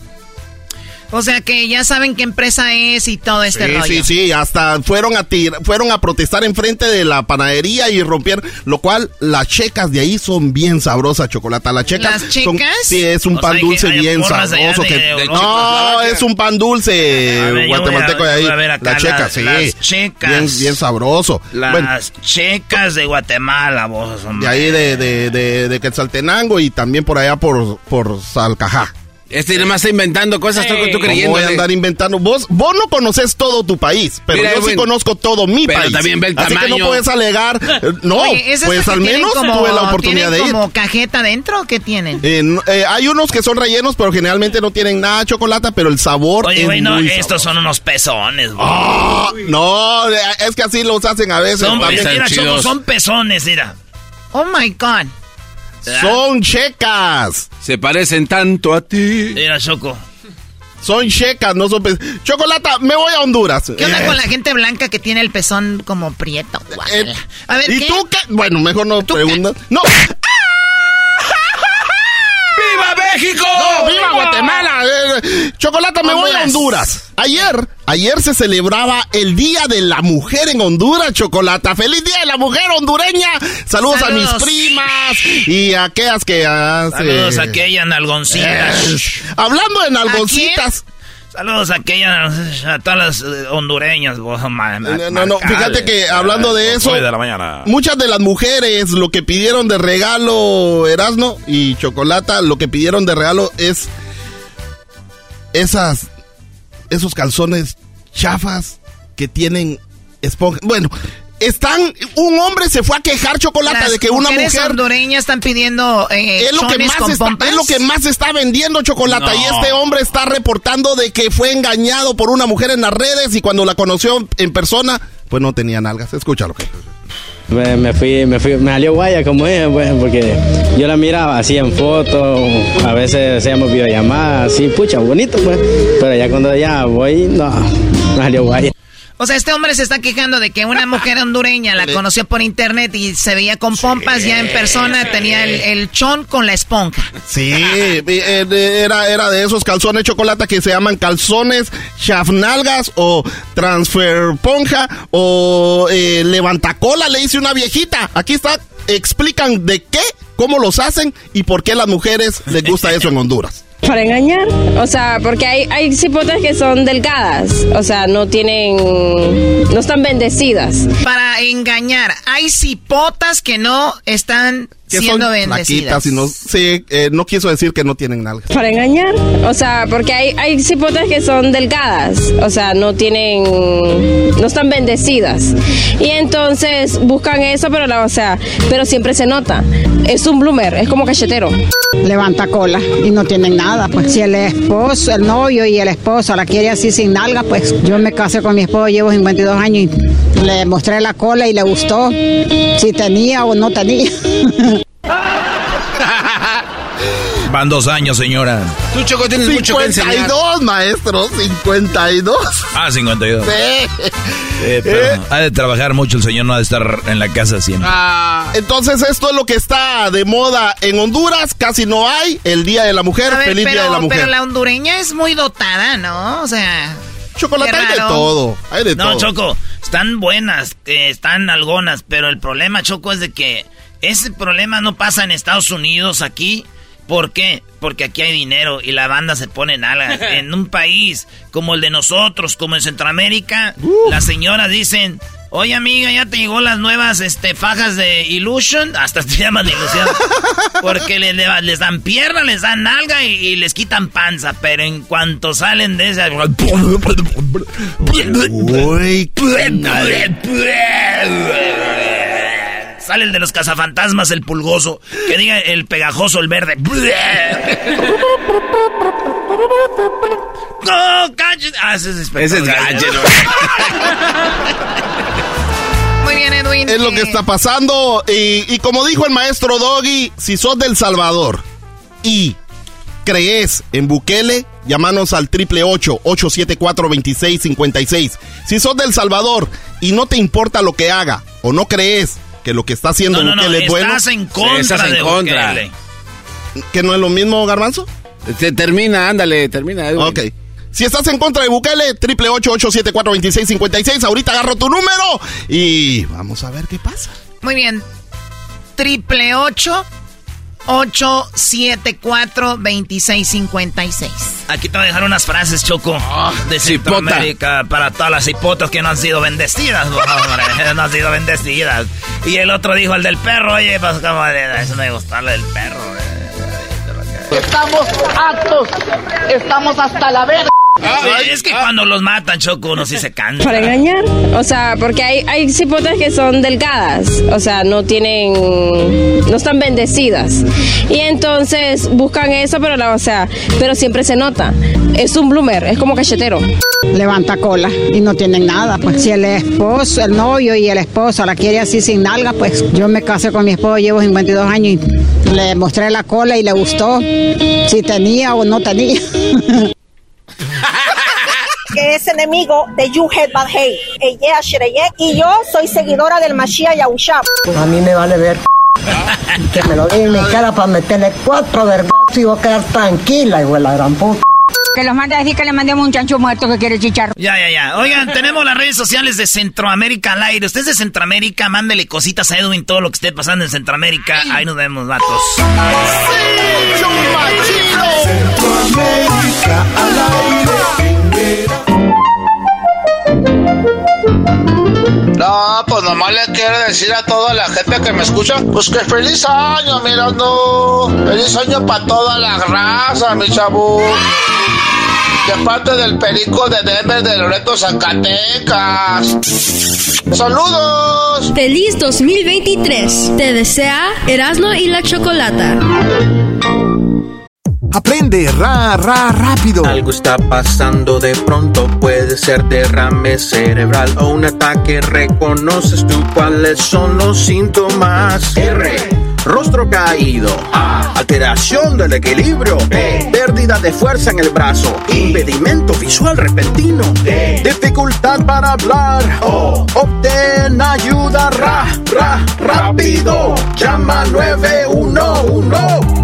O sea que ya saben qué empresa es y todo este sí, rollo. Sí, sí, sí, hasta fueron a tir fueron a protestar enfrente de la panadería y rompieron, lo cual las checas de ahí son bien sabrosas, Chocolata. Las checas. ¿Las checas? Son, sí, es un o pan sea, dulce bien sabroso. De, que, de, de no, es un pan dulce ver, guatemalteco de ahí. Las checas, sí. Las checas. Bien, bien sabroso. Las bueno, checas de Guatemala, vos. De ahí de, de, de, de Quetzaltenango y también por allá por, por Salcajá. Este nada más está inventando cosas, sí. tú, tú creyendo. Voy a andar inventando. Vos, vos no conoces todo tu país, pero Mira, yo bueno, sí conozco todo mi pero país. También ve el Así tamaño. que no puedes alegar. Eh, no, Oye, pues al menos como, tuve la oportunidad de ir. ¿Tienen como cajeta dentro o qué tienen? Eh, eh, hay unos que son rellenos, pero generalmente no tienen nada de chocolate, pero el sabor Oye, es güey, no, muy estos sabroso. son unos pezones, güey. Oh, no, es que así los hacen a veces. Son, mira, Choco, son pezones, mira. Oh, my God. Son checas. Se parecen tanto a ti. Mira, Choco. Son checas, no son pezones. Chocolata, me voy a Honduras. ¿Qué onda eh. con la gente blanca que tiene el pezón como prieto? Eh, a ver, ¿y ¿qué? tú qué? Bueno, mejor no preguntas. ¡No! ¡Viva México! ¡No, viva Guatemala! Eh, Chocolata, me voy a Honduras. Ayer, ayer se celebraba el Día de la Mujer en Honduras, Chocolata. ¡Feliz Día de la Mujer hondureña! Saludos, Saludos. a mis primas, y aquellas que hacen... Saludos a aquellas nalgoncitas. Eh, hablando de nalgoncitas... Saludos a aquellas, a todas las uh, hondureñas. Oh, man, no, no, no, fíjate que hablando de eso, de la mañana. muchas de las mujeres lo que pidieron de regalo, Erasno y Chocolata, lo que pidieron de regalo es esas, esos calzones chafas que tienen esponja. Bueno, están, un hombre se fue a quejar, Chocolata, las de que una mujeres mujer hondureñas están pidiendo eh, es lo que más con está, pompas. es lo que más está vendiendo, Chocolata, no. Y este hombre está reportando de que fue engañado por una mujer en las redes y cuando la conoció en persona, pues no tenía nalgas. Escúchalo. Me, me fui, me fui, me salió guaya como ella, pues, porque yo la miraba así en fotos, a veces hacíamos videollamadas, así, pucha, bonito, pues, pero ya cuando ya voy, no, me salió guaya. O sea, este hombre se está quejando de que una mujer hondureña la conoció por internet y se veía con pompas, sí. Ya en persona tenía el, el chon con la esponja. Sí, era, era de esos calzones, Chocolata, que se llaman calzones chafnalgas o transfer ponja o eh, levantacola, le dice una viejita. Aquí está, explican de qué, cómo los hacen y por qué a las mujeres les gusta eso en Honduras. Para engañar, o sea, porque hay, hay cipotas que son delgadas, o sea, no tienen, no están bendecidas. Para engañar, hay cipotas que no están que siendo son bendecidas. Y no, sí, eh, no quiso decir que no tienen nalgas. Para engañar, o sea, porque hay, hay cipotas que son delgadas, o sea, no tienen, no están bendecidas. Y entonces buscan eso, pero la, o sea, pero siempre se nota. Es un bloomer, es como cachetero. Levanta cola y no tienen nada, pues si el esposo, el novio y el esposo la quiere así sin nalgas, pues yo me casé con mi esposo, llevo cincuenta y dos años y le mostré la cola y le gustó, si tenía o no tenía. Van dos años, señora. Tú, Choco, tienes mucho que enseñar. cincuenta y dos, maestro, cincuenta y dos. Ah, cincuenta y dos. Sí. Eh, pero eh. ha de trabajar mucho el señor, no ha de estar en la casa siempre. Ah, entonces esto es lo que está de moda en Honduras, casi no hay. El Día de la Mujer, ver, feliz pero, Día de la Mujer. Pero la hondureña es muy dotada, ¿no? O sea... Chocolate, hay de todo, hay de no, todo. No, Choco, están buenas, eh, están algonas, pero el problema, Choco, es de que ese problema no pasa en Estados Unidos, aquí. ¿Por qué? Porque aquí hay dinero y la banda se pone en algas. En un país como el de nosotros, como en Centroamérica, uh. las señoras dicen, oye amiga, ya te llegó las nuevas este, fajas de Illusion, hasta se llaman de ilusión, porque les, les dan pierna, les dan nalga y, y les quitan panza, pero en cuanto salen de esa... Uy, sale el de los cazafantasmas, el pulgoso. Que diga el pegajoso, el verde. ¡No, cacho! Ah, ese es espectacular. Ese es gache, ¿no? Muy bien, Edwin. Es lo que está pasando. Y, y como dijo el maestro Doggy, si sos del Salvador y crees en Bukele, llámanos al triple ocho, ocho siete cuatro, veintiséis cincuenta y seis. Si sos del Salvador y no te importa lo que haga o no crees que lo que está haciendo no, no, Bukele no, es bueno. Estás en contra sí, estás en de contra. Bukele. ¿Que no es lo mismo, Garbanzo? Te, termina, ándale, termina. Edwin. Ok. Si estás en contra de Bukele, triple ocho, ocho siete cuatro, veintiséis cincuenta y seis. Ahorita agarro tu número y vamos a ver qué pasa. Muy bien. Triple ocho, ocho siete cuatro, veintiséis cincuenta y seis. Aquí te voy a dejar unas frases, Choco, oh, de Centroamérica para todas las hipotas que no han sido bendecidas, no, hombre, no han sido bendecidas. Y el otro dijo, el del perro, oye, pues como eso me gustó, el del perro. Estamos hartos, estamos hasta la verga. Sí, es que cuando los matan, Choco, uno sí se cansa. Para engañar, o sea, porque hay, hay cipotas que son delgadas, o sea, no tienen, no están bendecidas. Y entonces buscan eso, pero la, o sea, pero siempre se nota. Es un bloomer, es como cachetero. Levanta cola y no tienen nada, pues si el esposo, el novio y el esposo la quiere así sin nalga, pues yo me casé con mi esposo, llevo cincuenta y dos años y le mostré la cola y le gustó, si tenía o no tenía. Que es enemigo de You Head Bad Hate. Y yo soy seguidora del Mashiach Yahushua. A mí me vale ver que me lo diga en mi cara para meterle cuatro vergazos y voy a quedar tranquila, hijo de la gran puta. Que los manda a decir que le mandemos un chancho muerto que quiere chicharro. Ya, ya, ya. Oigan, tenemos las redes sociales de Centroamérica al aire. Usted es de Centroamérica, mándele cositas a Edwin, todo lo que esté pasando en Centroamérica. Ahí nos vemos, vatos. Centroamérica al aire. No, pues nomás le quiero decir a toda la gente que me escucha, pues que feliz año, mirando. Feliz año para toda la raza, mi chavo. De parte del Perico de Denver de Loreto, Zacatecas. ¡Saludos! Feliz dos mil veintitrés. Te desea Erasmo y la Chocolata. Aprende ra, ra, rápido. Algo está pasando de pronto, puede ser derrame cerebral o un ataque. ¿Reconoces tú cuáles son los síntomas? R. Rostro caído. A. Alteración del equilibrio. B. Pérdida de fuerza en el brazo. I. Impedimento visual repentino. D. Dificultad para hablar. O. Obtén ayuda ra, ra, rápido. Llama nueve uno uno.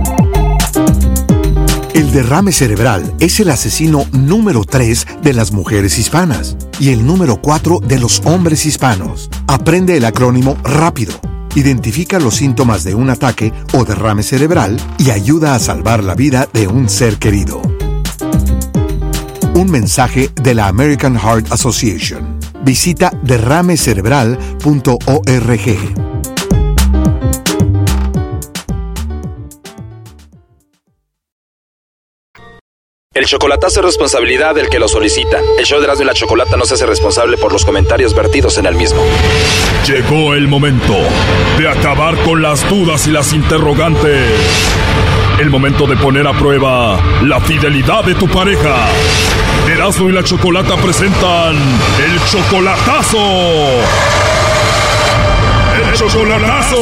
El derrame cerebral es el asesino número tres de las mujeres hispanas y el número cuatro de los hombres hispanos. Aprende el acrónimo rápido. Identifica los síntomas de un ataque o derrame cerebral y ayuda a salvar la vida de un ser querido. Un mensaje de la American Heart Association. Visita derrame cerebral punto org. El chocolatazo es responsabilidad del que lo solicita. El show de Erasmo y la Chocolata no se hace responsable por los comentarios vertidos en el mismo. Llegó el momento de acabar con las dudas y las interrogantes. El momento de poner a prueba la fidelidad de tu pareja. Erasmo y la Chocolata presentan el chocolatazo. ¡El chocolatazo!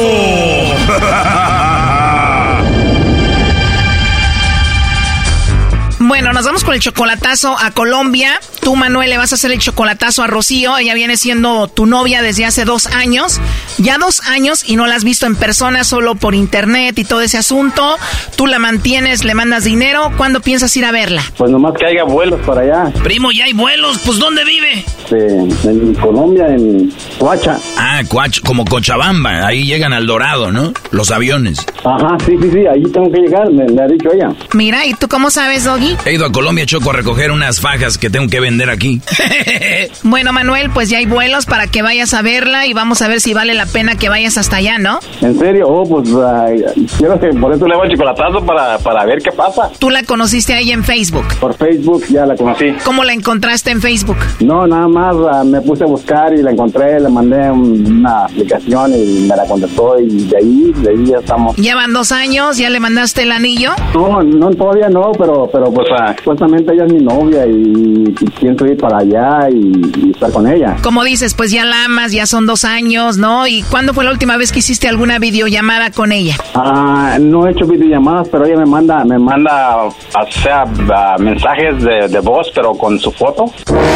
Bueno, nos vamos con el chocolatazo a Colombia. Tú, Manuel, le vas a hacer el chocolatazo a Rocío. Ella viene siendo tu novia desde hace dos años. Ya dos años y no la has visto en persona, solo por internet y todo ese asunto. Tú la mantienes, le mandas dinero. ¿Cuándo piensas ir a verla? Pues nomás que haya vuelos para allá. Primo, ya hay vuelos. Pues, ¿dónde vive? Sí, en Colombia, en Coacha. Ah, Coacha, como Cochabamba. Ahí llegan al Dorado, ¿no? Los aviones. Ajá, sí, sí, sí. Ahí tengo que llegar, me, me ha dicho ella. Mira, ¿y tú cómo sabes, Doggy? He ido a Colombia, Choco, a recoger unas fajas que tengo que vender aquí. Bueno, Manuel, pues ya hay vuelos para que vayas a verla y vamos a ver si vale la pena que vayas hasta allá, ¿no? ¿En serio? Oh, pues uh, quiero que por eso le hago el chocolatazo para, para ver qué pasa. ¿Tú la conociste ahí en Facebook? Por Facebook ya la conocí. ¿Cómo la encontraste en Facebook? No, nada más uh, me puse a buscar y la encontré, le mandé un, una aplicación y me la contestó y de ahí, de ahí ya estamos. ¿Llevan dos años? ¿Ya le mandaste el anillo? No, no, todavía no, pero, pero pues uh, supuestamente ella es mi novia y, y pienso ir para allá y, y estar con ella. Como dices, pues ya la amas, ya son dos años, ¿no? ¿Y cuándo fue la última vez que hiciste alguna videollamada con ella? Ah, no he hecho videollamadas, pero ella me manda, me manda, o sea, uh, mensajes de, de voz, pero con su foto.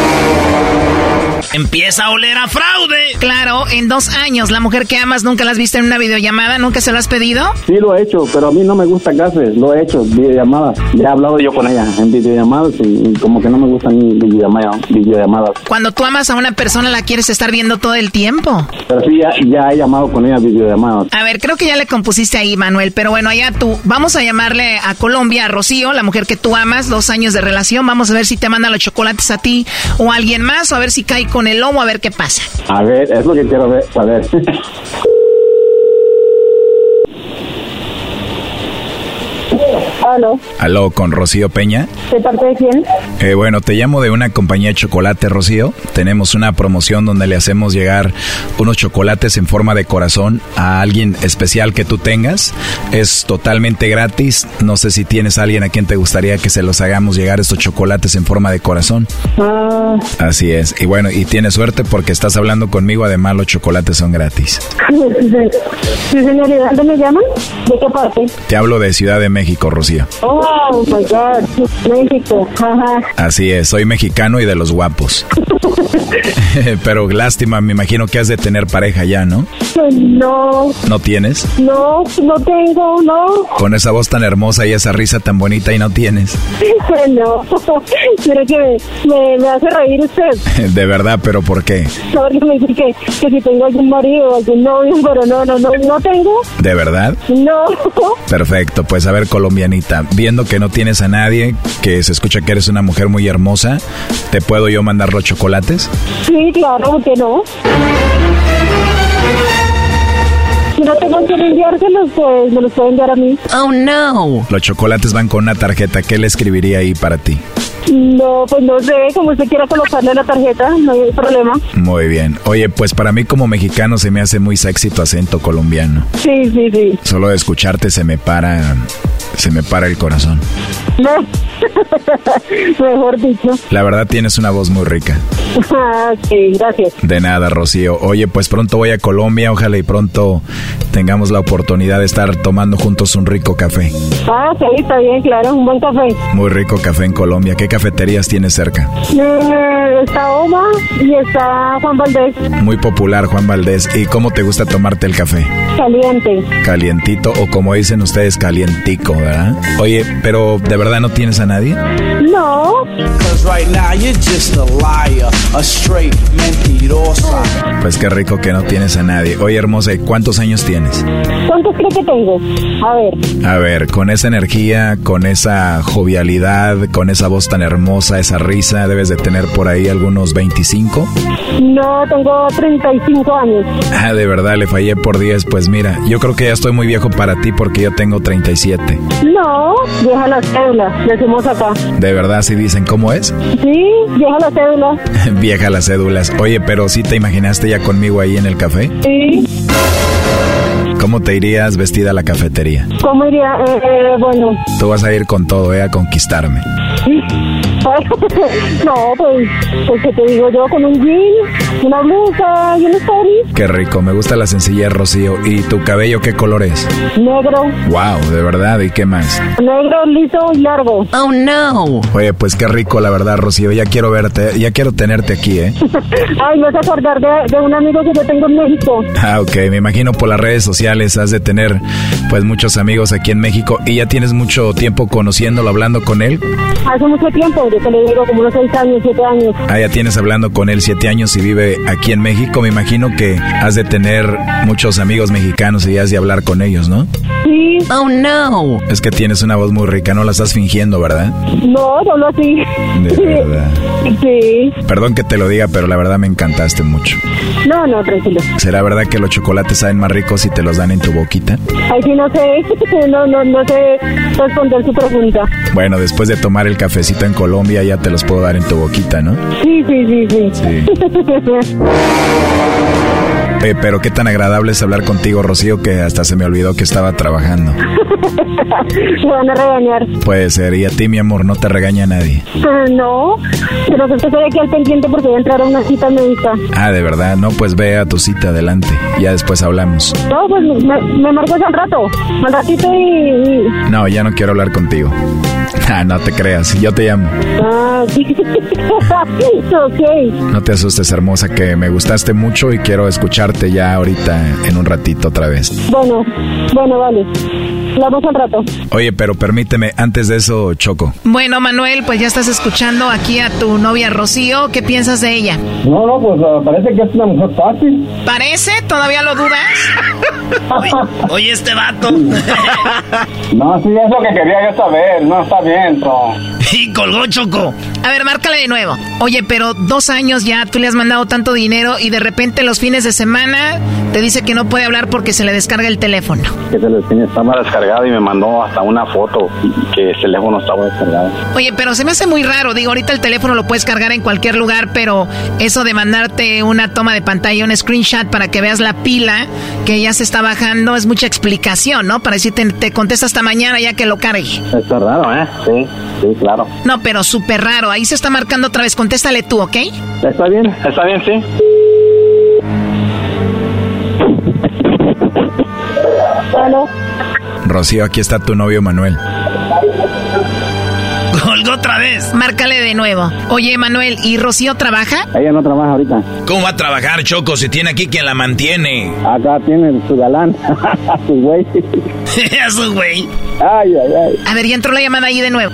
Empieza a oler a fraude. Claro, en dos años, la mujer que amas, ¿nunca la has visto en una videollamada? ¿Nunca se lo has pedido? Sí, lo he hecho, pero a mí no me gusta casi, lo he hecho, videollamadas. Ya he hablado yo con ella en videollamadas y, y como que no me gustan videollamadas, videollamadas. Cuando tú amas a una persona, ¿la quieres estar viendo todo el tiempo? Pero sí, ya, ya he llamado con ella videollamadas. A ver, creo que ya le compusiste ahí, Manuel, pero bueno, allá tú, vamos a llamarle a Colombia, a Rocío, la mujer que tú amas, dos años de relación, vamos a ver si te manda los chocolates a ti o a alguien más, o a ver si cae con el lomo, a ver qué pasa. A ver, es lo que quiero ver, saber. Aló. Aló, con Rocío Peña. ¿De parte de quién? Eh, bueno, te llamo de una compañía de chocolate, Rocío. Tenemos una promoción donde le hacemos llegar unos chocolates en forma de corazón a alguien especial que tú tengas. Es totalmente gratis. No sé si tienes a alguien a quien te gustaría que se los hagamos llegar estos chocolates en forma de corazón. Ah. Así es. Y bueno, y tienes suerte porque estás hablando conmigo. Además, los chocolates son gratis. Sí, señor. ¿De dónde me llaman? ¿De qué parte? Te hablo de Ciudad de México, Rocío. Rocío. Oh, my God, México. Así es, soy mexicano y de los guapos. Pero lástima, me imagino que has de tener pareja ya, ¿no? No. ¿No tienes? No, no tengo, no. Con esa voz tan hermosa y esa risa tan bonita y no tienes. No, quiero que me, me hace reír usted. De verdad, ¿pero por qué? Porque me dice que, que si tengo algún marido o algún novio, pero no, no, no, no tengo. ¿De verdad? No. Perfecto, pues a ver, colombianita, viendo que no tienes a nadie, que se escucha que eres una mujer muy hermosa, ¿te puedo yo mandar los chocolates? Sí, claro, ¿por qué no? Si no tengo que enviárselos, pues me los pueden enviar a mí. Oh, no. Los chocolates van con una tarjeta. ¿Qué le escribiría ahí para ti? No, pues no sé, como usted quiera colocarle la tarjeta, no hay problema. Muy bien. Oye, pues para mí como mexicano se me hace muy sexy tu acento colombiano. Sí, sí, sí. Solo de escucharte se me para, se me para el corazón. No. Mejor dicho. La verdad tienes una voz muy rica. Ah, sí, gracias. De nada, Rocío. Oye, pues pronto voy a Colombia, ojalá y pronto tengamos la oportunidad de estar tomando juntos un rico café. Ah, sí, está bien, claro, un buen café. Muy rico café en Colombia. ¿Qué cafeterías tienes cerca? Eh, está Oma y está Juan Valdés. Muy popular, Juan Valdés. ¿Y cómo te gusta tomarte el café? Caliente. Calientito, o como dicen ustedes, calientico, ¿verdad? Oye, pero ¿de verdad no tienes a nadie? No. Pues qué rico que no tienes a nadie. Oye, hermosa, ¿y cuántos años tienes? ¿Cuántos creo que tengo? A ver. A ver, con esa energía, con esa jovialidad, con esa voz tan hermosa, esa risa, debes de tener por ahí algunos veinticinco. No, tengo treinta y cinco años. Ah, de verdad, le fallé por diez. Pues mira, yo creo que ya estoy muy viejo para ti porque yo tengo treinta y siete. No, vieja la cédula, decimos acá. ¿De verdad sí dicen cómo es? Sí, vieja la cédula. Vieja las cédulas. Oye, pero ¿sí te imaginaste ya conmigo ahí en el café? Sí. ¿Cómo te irías vestida a la cafetería? ¿Cómo iría? Eh, eh, bueno. Tú vas a ir con todo, ¿eh? A conquistarme. No, pues, pues que te digo yo, con un jean, una blusa y un story. Qué rico, me gusta la sencillez, Rocío. ¿Y tu cabello qué color es? Negro. Wow, de verdad, ¿y qué más? Negro, liso y largo. Oh, no. Oye, pues qué rico, la verdad, Rocío. Ya quiero verte, ya quiero tenerte aquí, ¿eh? Ay, me vas a acordar de, de un amigo que yo tengo en México. Ah, ok, me imagino por las redes sociales has de tener, pues, muchos amigos aquí en México. ¿Y ya tienes mucho tiempo conociéndolo, hablando con él? Hace mucho tiempo, yo te lo digo, como unos seis años, siete años. Ah, ya tienes hablando con él siete años y vive aquí en México. Me imagino que has de tener muchos amigos mexicanos y has de hablar con ellos, ¿no? Sí. Oh, no. Es que tienes una voz muy rica, no la estás fingiendo, ¿verdad? No, solo así. De verdad. Sí. Perdón que te lo diga, pero la verdad me encantaste mucho. No, no, tranquilo. ¿Será verdad que los chocolates saben más ricos si te los dan en tu boquita? Ay, sí, no sé. No, no, no sé responder su pregunta. Bueno, después de tomar el cafecito en Colombia ya te los puedo dar en tu boquita, ¿no? Sí, sí, sí, sí. Sí. Eh, pero qué tan agradable es hablar contigo, Rocío, que hasta se me olvidó que estaba trabajando. Me van a regañar. Puede ser. Y a ti, mi amor, no te regaña nadie. Uh, no, pero que estoy aquí al pendiente porque voy a entrar a una cita médica. Ah, ¿de verdad? No, pues ve a tu cita, adelante. Ya después hablamos. No, pues me, me marcas al rato. Al ratito y... No, ya no quiero hablar contigo. Ah, no te creas, yo te llamo. Ah, sí. Ok. No te asustes, hermosa, que me gustaste mucho y quiero escucharte ya ahorita en un ratito otra vez. Bueno, bueno, vale. Hablamos al rato. Oye, pero permíteme, antes de eso, Choco. Bueno, Manuel, pues ya estás escuchando aquí a tu novia Rocío. ¿Qué piensas de ella? No, no, pues uh, parece que es una mujer fácil. ¿Parece? ¿Todavía lo dudas? oye, oye, este vato. No, sí, es lo que quería yo saber. No, está bien, pero... Y colgó, Choco. A ver, márcale de nuevo. Oye, pero dos años ya, tú le has mandado tanto dinero y de repente los fines de semana te dice que no puede hablar porque se le descarga el teléfono. Que se le tiene, estaba descargado y me mandó hasta una foto que el teléfono estaba descargado. Oye, pero se me hace muy raro. Digo, ahorita el teléfono lo puedes cargar en cualquier lugar, pero eso de mandarte una toma de pantalla, un screenshot para que veas la pila que ya se está bajando, es mucha explicación, ¿no? Para decirte, te contesta hasta mañana ya que lo cargue. Está raro, ¿eh? Sí, sí, claro. No, pero súper raro. Ahí se está marcando otra vez. Contéstale tú, ¿ok? Está bien, está bien, sí. Bueno. Rocío, aquí está tu novio Manuel. Colgó otra vez. Márcale de nuevo. Oye, Manuel, ¿y Rocío trabaja? Ella no trabaja ahorita. ¿Cómo va a trabajar, Choco, si tiene aquí quien la mantiene? Acá tiene su galán, a su güey. A su güey. Ay, ay, ay. A ver, ya entró la llamada ahí de nuevo.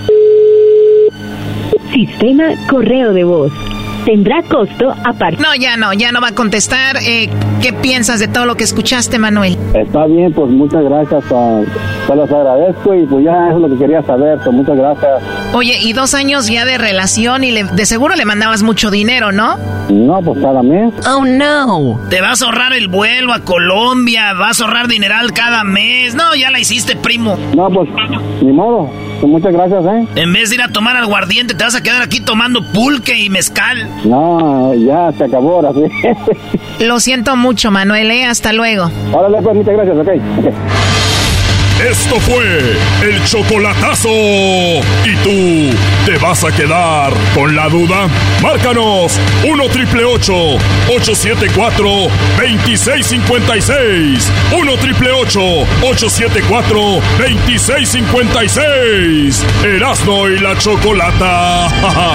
Sistema correo de voz. Tendrá costo aparte. No, ya no, ya no va a contestar. Eh, ¿Qué piensas de todo lo que escuchaste, Manuel? Está bien, pues muchas gracias. Uh, te los agradezco y pues ya eso es lo que quería saber. Pues muchas gracias. Oye, y dos años ya de relación y le, de seguro le mandabas mucho dinero, ¿no? No, pues cada mes. Oh, no. Te vas a ahorrar el vuelo a Colombia, vas a ahorrar dineral cada mes. No, ya la hiciste, primo. No, pues, ni modo. Pues muchas gracias, ¿eh? En vez de ir a tomar aguardiente, te vas a quedar aquí tomando pulque y mezcal. No, ya se acabó ahora, sí. Lo siento mucho, Manuel, ¿eh? Hasta luego. Órale, pues, muchas gracias, ok. okay. Esto fue el chocolatazo. ¿Y tú te vas a quedar con la duda? Márcanos uno triple ocho, ocho siete cuatro, dos seis cinco seis. uno triple ocho, ocho siete cuatro, dos seis cinco seis. Erasmo y la Chocolata.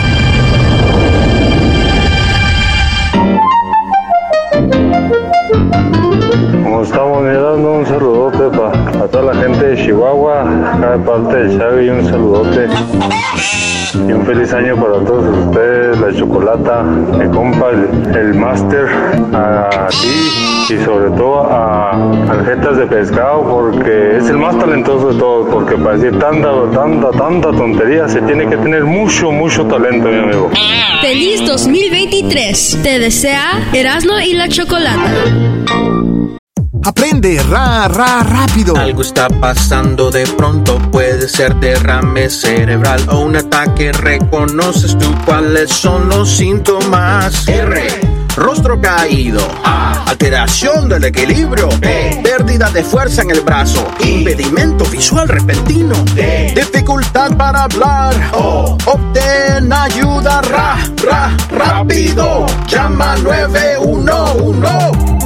Como estamos mirando, un saludote para toda la gente de Chihuahua, acá de parte de Xavi, un saludote y un feliz año para todos ustedes, la Chocolata, mi compa, el, el máster, a ti y sobre todo a Aljetas de Pescado, porque es el más talentoso de todos, porque para decir tanta, tanta, tanta tontería se tiene que tener mucho, mucho talento, mi amigo. Feliz dos mil veintitrés. Te desea Erasmo y la Chocolata. Aprende ra, ra, rápido. Algo está pasando de pronto, puede ser derrame cerebral o un ataque. ¿Reconoces tú cuáles son los síntomas? R. Rostro caído. A. Alteración del equilibrio. B. Pérdida de fuerza en el brazo. Impedimento visual repentino. D. Dificultad para hablar. O. Obtén ayuda ra, ra, rápido. Llama nueve uno uno.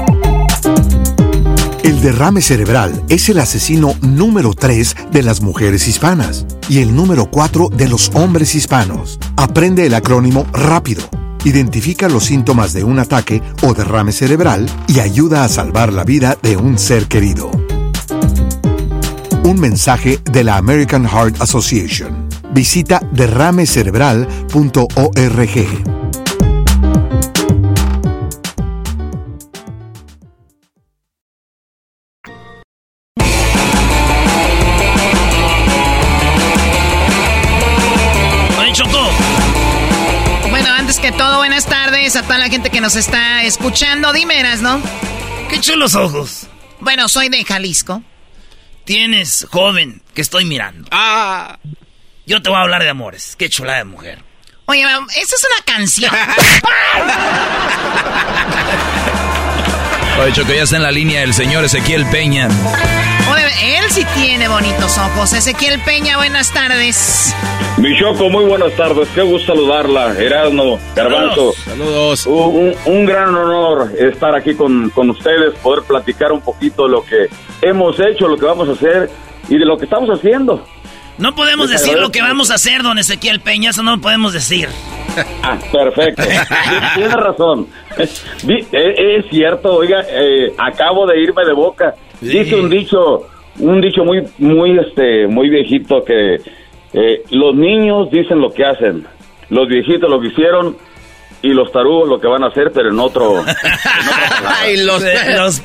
El derrame cerebral es el asesino número tres de las mujeres hispanas y el número cuatro de los hombres hispanos. Aprende el acrónimo rápido. Identifica los síntomas de un ataque o derrame cerebral y ayuda a salvar la vida de un ser querido. Un mensaje de la American Heart Association. Visita derrame cerebral punto org. Todo, buenas tardes a toda la gente que nos está escuchando. Dime, Erasmo. Qué chulos ojos. Bueno, soy de Jalisco. Tienes, joven, que estoy mirando. Ah. Yo te voy a hablar de amores. Qué chulada de mujer. Oye, esa es una canción. Oye, Choco, ya está en la línea el señor Ezequiel Peña. Oye, él sí tiene bonitos ojos. Ezequiel Peña, buenas tardes. Mi Choco, muy buenas tardes. Qué gusto saludarla. Erasmo, Garbanzo. Saludos. Saludos. Un, un gran honor estar aquí con, con ustedes, poder platicar un poquito de lo que hemos hecho, lo que vamos a hacer y de lo que estamos haciendo. No podemos Les decir lo que vamos a hacer, don Ezequiel Peña, eso no podemos decir. Ah, perfecto. Tiene razón. Es, es cierto, oiga, eh, acabo de irme de boca. Sí. Dice un dicho, un dicho muy, muy, este, muy viejito que eh, los niños dicen lo que hacen, los viejitos lo que hicieron y los tarugos lo que van a hacer, pero en otro. En Ay, los, los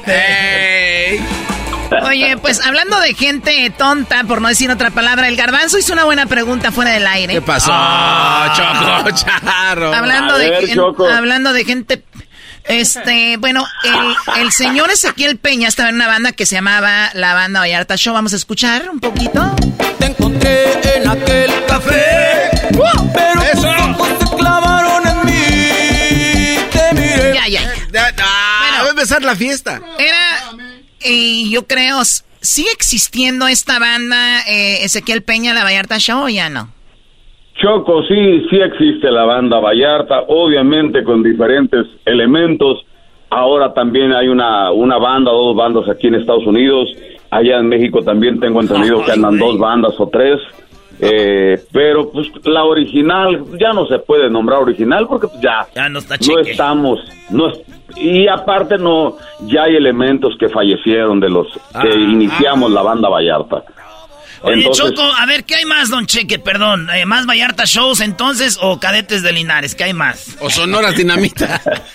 Oye, pues hablando de gente tonta, por no decir otra palabra, el Garbanzo hizo una buena pregunta fuera del aire. ¿Qué pasó, oh, Choco, charro? Hablando, ver, de, Choco. hablando de gente... Este, bueno, el, el señor Ezequiel Peña estaba en una banda que se llamaba la Banda Vallarta Show. Vamos a escuchar un poquito. Te encontré en aquel café, ¡uh! Pero ¡eso! tus ojos se clavaron en mí. Te miré. Ya, ya, ya. ya ah, bueno, va a empezar la fiesta. Era, y yo creo, ¿sigue existiendo esta banda eh, Ezequiel Peña, la Vallarta Show, o ya no? Choco, sí, sí existe la Banda Vallarta, obviamente con diferentes elementos. Ahora también hay una, una banda, dos bandas aquí en Estados Unidos. Allá en México también tengo entendido que andan dos bandas o tres. Eh, pero pues la original ya no se puede nombrar original porque pues, ya, ya no, está no estamos, no es, y aparte no, ya hay elementos que fallecieron de los ah, que iniciamos ah. la banda Vallarta. Oye, entonces, Choco, a ver, ¿qué hay más, don Cheque? Perdón, eh, ¿más Vallarta Shows entonces o Cadetes de Linares? ¿Qué hay más? O Sonoras Dinamita.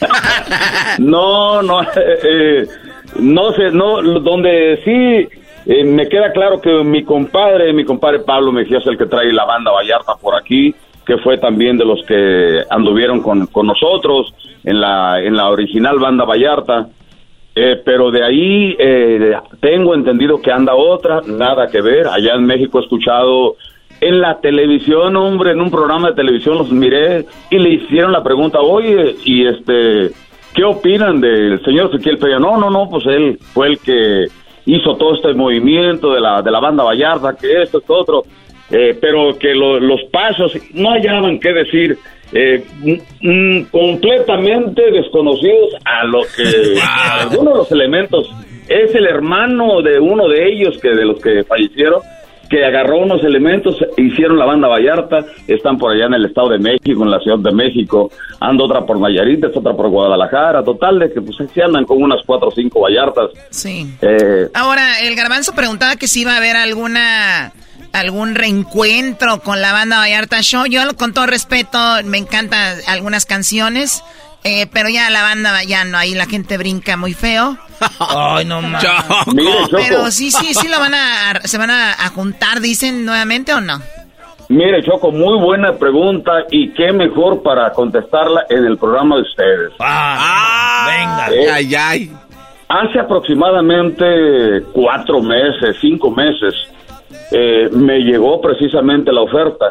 no, no, eh, eh, no sé, no, donde sí... Eh, me queda claro que mi compadre, mi compadre Pablo Mejía es el que trae la banda Vallarta por aquí, que fue también de los que anduvieron con, con nosotros en la en la original banda Vallarta, eh, pero de ahí eh, tengo entendido que anda otra, nada que ver. Allá en México he escuchado en la televisión, hombre, en un programa de televisión los miré y le hicieron la pregunta, oye, y este, ¿qué opinan del señor Ezequiel Peña? No, no, no, pues él fue el que hizo todo este movimiento de la de la banda Vallarta, que esto, esto, otro, eh, pero que lo, los pasos no hallaban qué decir, eh, m- m- completamente desconocidos a lo que a algunos de los elementos. Es el hermano de uno de ellos, que de los que fallecieron, que agarró unos elementos, hicieron la banda Vallarta, están por allá en el Estado de México, en la Ciudad de México, anda otra por Nayarit, otra por Guadalajara, total de que pues se andan con unas cuatro o cinco Vallartas. Sí. Eh, Ahora, el Garbanzo preguntaba que si iba a haber alguna algún reencuentro con la banda Vallarta Show. Yo, con todo respeto, me encantan algunas canciones, eh, pero ya la banda ya no, ahí la gente brinca muy feo. Ay, no mames. Pero sí, sí, sí lo van a, se van a, a juntar, dicen, nuevamente, ¿o no? Mire, Choco, muy buena pregunta y qué mejor para contestarla en el programa de ustedes. Ah, venga. Eh, ay, ay. Hace aproximadamente cuatro meses, cinco meses, eh, me llegó precisamente la oferta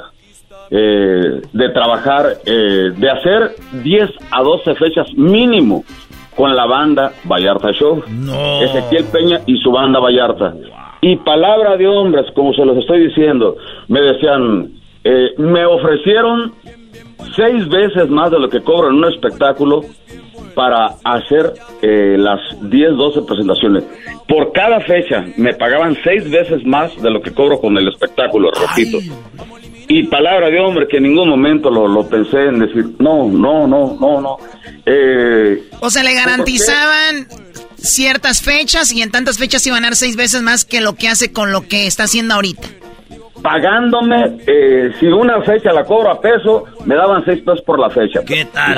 eh, de trabajar, eh, de hacer diez a doce fechas mínimo con la banda Vallarta Show. No. Ezequiel Peña y su banda Vallarta. Y palabra de hombres, como se los estoy diciendo, me decían, eh, me ofrecieron seis veces más de lo que cobro en un espectáculo para hacer eh, las diez, doce presentaciones. Por cada fecha me pagaban seis veces más de lo que cobro con el espectáculo, repito. Y palabra de hombre, que en ningún momento lo, lo pensé en decir, no, no, no, no, no. Eh, o sea, le garantizaban ciertas fechas y en tantas fechas iban a ganar seis veces más que lo que hace con lo que está haciendo ahorita. Pagándome, eh, si una fecha la cobro a peso, me daban seis pesos por la fecha. ¿Qué tal?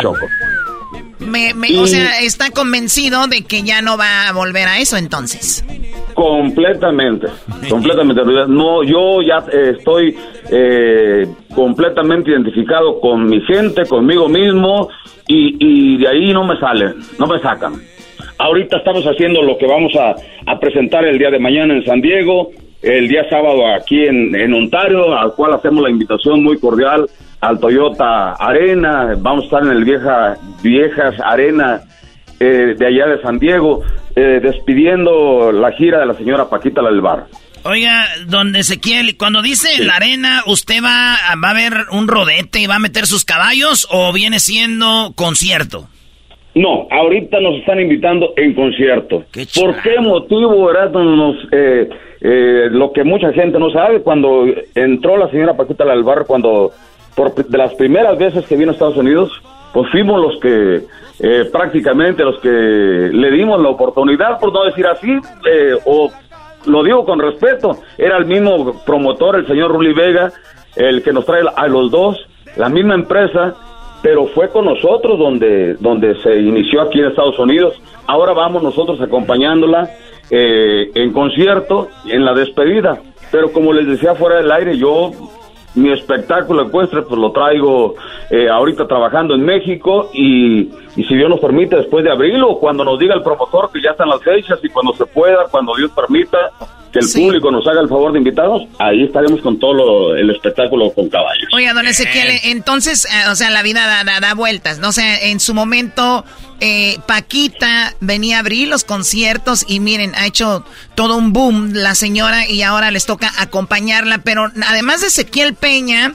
Me, me, y, o sea, está convencido de que ya no va a volver a eso entonces. Completamente, completamente. No, yo ya eh, estoy eh, completamente identificado con mi gente, conmigo mismo, y, y de ahí no me salen, no me sacan. Ahorita estamos haciendo lo que vamos a, a presentar el día de mañana en San Diego, el día sábado aquí en, en Ontario, al cual hacemos la invitación muy cordial al Toyota Arena. Vamos a estar en el vieja Viejas Arena eh, de allá de San Diego, eh, despidiendo la gira de la señora Paquita la del Bar. Oiga, don Ezequiel, cuando dice sí. la arena, ¿usted va, va a ver un rodete y va a meter sus caballos o viene siendo concierto? No, ahorita nos están invitando en concierto. ¿Qué ¿Por qué motivo, verdad? Nos, eh, eh, lo que mucha gente no sabe, cuando entró la señora Paquita la del Bar, cuando por de las primeras veces que vino a Estados Unidos, pues fuimos los que eh, prácticamente los que le dimos la oportunidad, por no decir así, eh, o lo digo con respeto, era el mismo promotor, el señor Ruli Vega, el que nos trae a los dos, la misma empresa, pero fue con nosotros donde, donde se inició aquí en Estados Unidos. Ahora vamos nosotros acompañándola eh, en concierto, en la despedida, pero como les decía fuera del aire, yo mi espectáculo ecuestre pues lo traigo eh, ahorita trabajando en México y, y si Dios nos permite después de abril o cuando nos diga el promotor que ya están las fechas y cuando se pueda, cuando Dios permita que el sí. público nos haga el favor de invitarnos, ahí estaremos con todo lo, el espectáculo con caballos. Oiga, don Ezequiel, entonces, eh, o sea, la vida da, da, da vueltas, ¿no? O sea, en su momento eh, Paquita venía a abrir los conciertos y miren, ha hecho todo un boom la señora y ahora les toca acompañarla, pero además de Ezequiel Peña,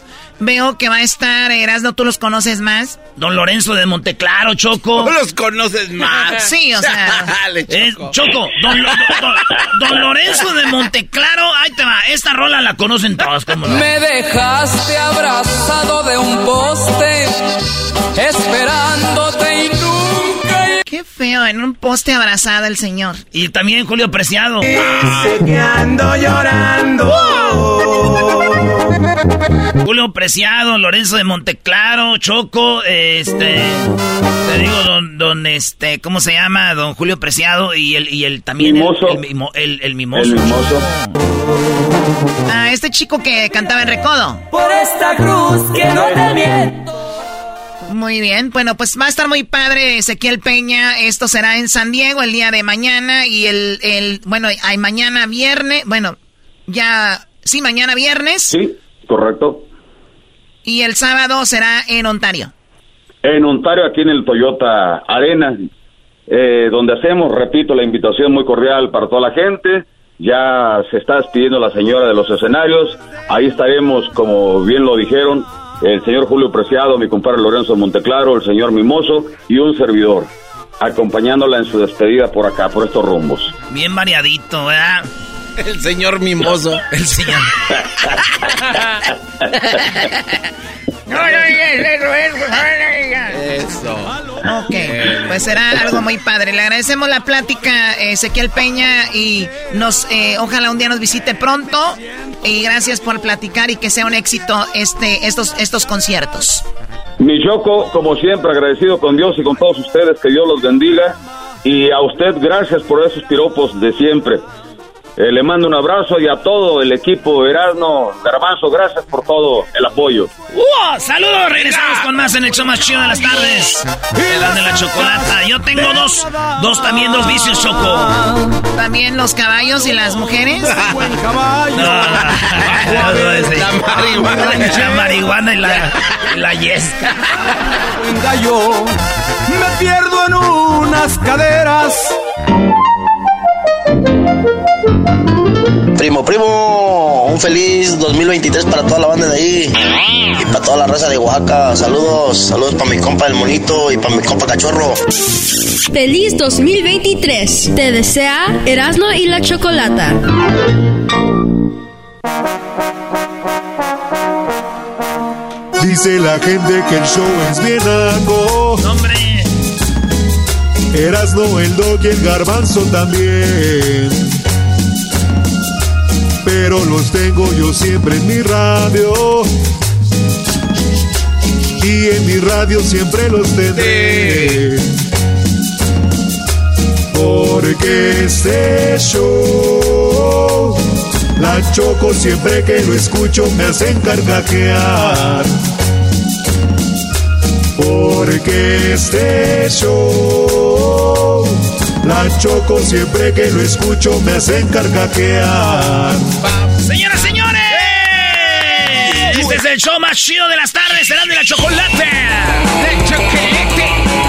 veo que va a estar, Erasmo, ¿tú los conoces más? Don Lorenzo de Monteclaro, Choco. ¿Tú los conoces más? Sí, o sea. Dale, Choco. Eh, Choco, don, don, don, don Lorenzo de Monteclaro, ahí te va. Esta rola la conocen todos, ¿cómo no? Me dejaste abrazado de un poste, esperándote y nunca... Qué feo, en un poste abrazado el señor. Y también Julio Preciado. Sé que ando llorando. Julio Preciado, Lorenzo de Monteclaro, Choco, este, te digo, don, don, este, ¿cómo se llama? Don Julio Preciado y el, y el también Mimoso. El, el, el, el, el mimoso. El mimoso. Ah, este chico que cantaba en Recodo. Por esta cruz que no te miento. Muy bien, bueno, pues va a estar muy padre Ezequiel Peña. Esto será en San Diego el día de mañana y el, el bueno, hay mañana viernes, bueno, ya, sí, mañana viernes. Sí, correcto. Y el sábado será en Ontario. En Ontario, aquí en el Toyota Arena, eh, donde hacemos, repito, la invitación muy cordial para toda la gente. Ya se está despidiendo la señora de los escenarios. Ahí estaremos, como bien lo dijeron, el señor Julio Preciado, mi compadre Lorenzo Monteclaro, el señor Mimoso y un servidor, acompañándola en su despedida por acá, por estos rumbos. Bien variadito, ¿verdad? El señor Mimoso. El señor. No, no digas eso, eso, Eso. Ok, pues será algo muy padre. Le agradecemos la plática, Ezequiel Peña, y nos, eh, ojalá un día nos visite pronto. Y gracias por platicar y que sea un éxito este, estos, estos conciertos. Mi Choco, como siempre, agradecido con Dios y con todos ustedes, que Dios los bendiga. Y a usted, gracias por esos piropos de siempre. Eh, le mando un abrazo y a todo el equipo Erasmo, Garbanzo, gracias por todo el apoyo. ¡Uh! ¡Saludos! Regresamos con más en el show más chido de las tardes. Le dan de la chocolata. Yo tengo dos, dos también, dos vicios, Choco. ¿También los caballos y las mujeres? No, no, no, ese. La marihuana. La marihuana y la, y la yesca. Yo me pierdo en unas caderas. Primo, primo, un feliz dos mil veintitrés para toda la banda de ahí y para toda la raza de Oaxaca. Saludos, saludos para mi compa el monito y para mi compa cachorro. Feliz dos mil veintitrés. Te desea Erasmo y la Chocolata. Dice la gente que el show es bien algo. ¡Hombre! Erasmo, el Dog y el Garbanzo también. Pero los tengo yo siempre en mi radio. Y en mi radio siempre los tendré. Porque este show, la Choco siempre que lo escucho me hacen carcajear. Porque este show, la Choco siempre que lo escucho me hacen carcajear. Señoras, señores, este es el show más chido de las tardes, serán de la chocolate. De chocolate.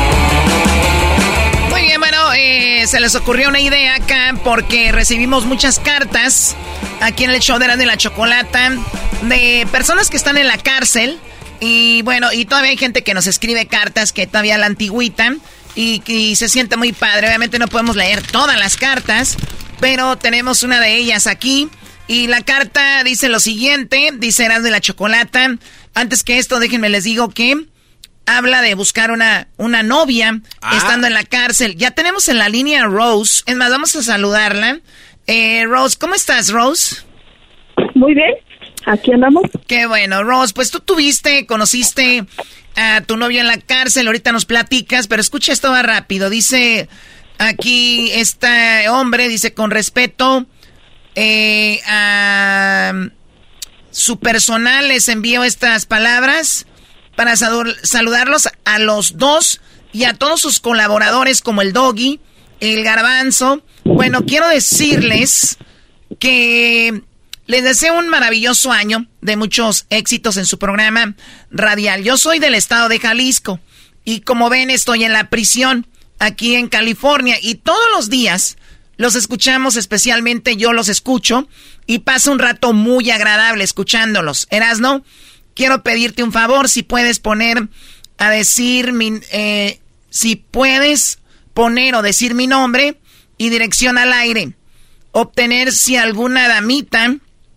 Muy bien, bueno, eh, se les ocurrió una idea acá porque recibimos muchas cartas aquí en el show de la, de la chocolata de personas que están en la cárcel. Y bueno, y todavía hay gente que nos escribe cartas que todavía la antigüitan y, y se siente muy padre. Obviamente no podemos leer todas las cartas, pero tenemos una de ellas aquí. Y la carta dice lo siguiente, dice Erasmo de la Chocolata. Antes que esto, déjenme les digo que habla de buscar una, una novia ah. estando en la cárcel. Ya tenemos en la línea a Rose. Es más, vamos a saludarla. Eh, Rose, ¿cómo estás, Rose? Muy bien. Aquí andamos. Qué bueno, Rose, pues tú tuviste, conociste a tu novio en la cárcel, ahorita nos platicas, pero escucha esto va rápido. Dice aquí este hombre, dice con respeto eh, a su personal les envío estas palabras para saludarlos a los dos y a todos sus colaboradores como el Doggy, el Garbanzo. Bueno, quiero decirles que les deseo un maravilloso año de muchos éxitos en su programa radial. Yo soy del estado de Jalisco y como ven estoy en la prisión aquí en California y todos los días los escuchamos, especialmente yo los escucho y paso un rato muy agradable escuchándolos. Erasno, quiero pedirte un favor, si puedes poner a decir mi, eh, si puedes poner o decir mi nombre y dirección al aire. Obtener si alguna damita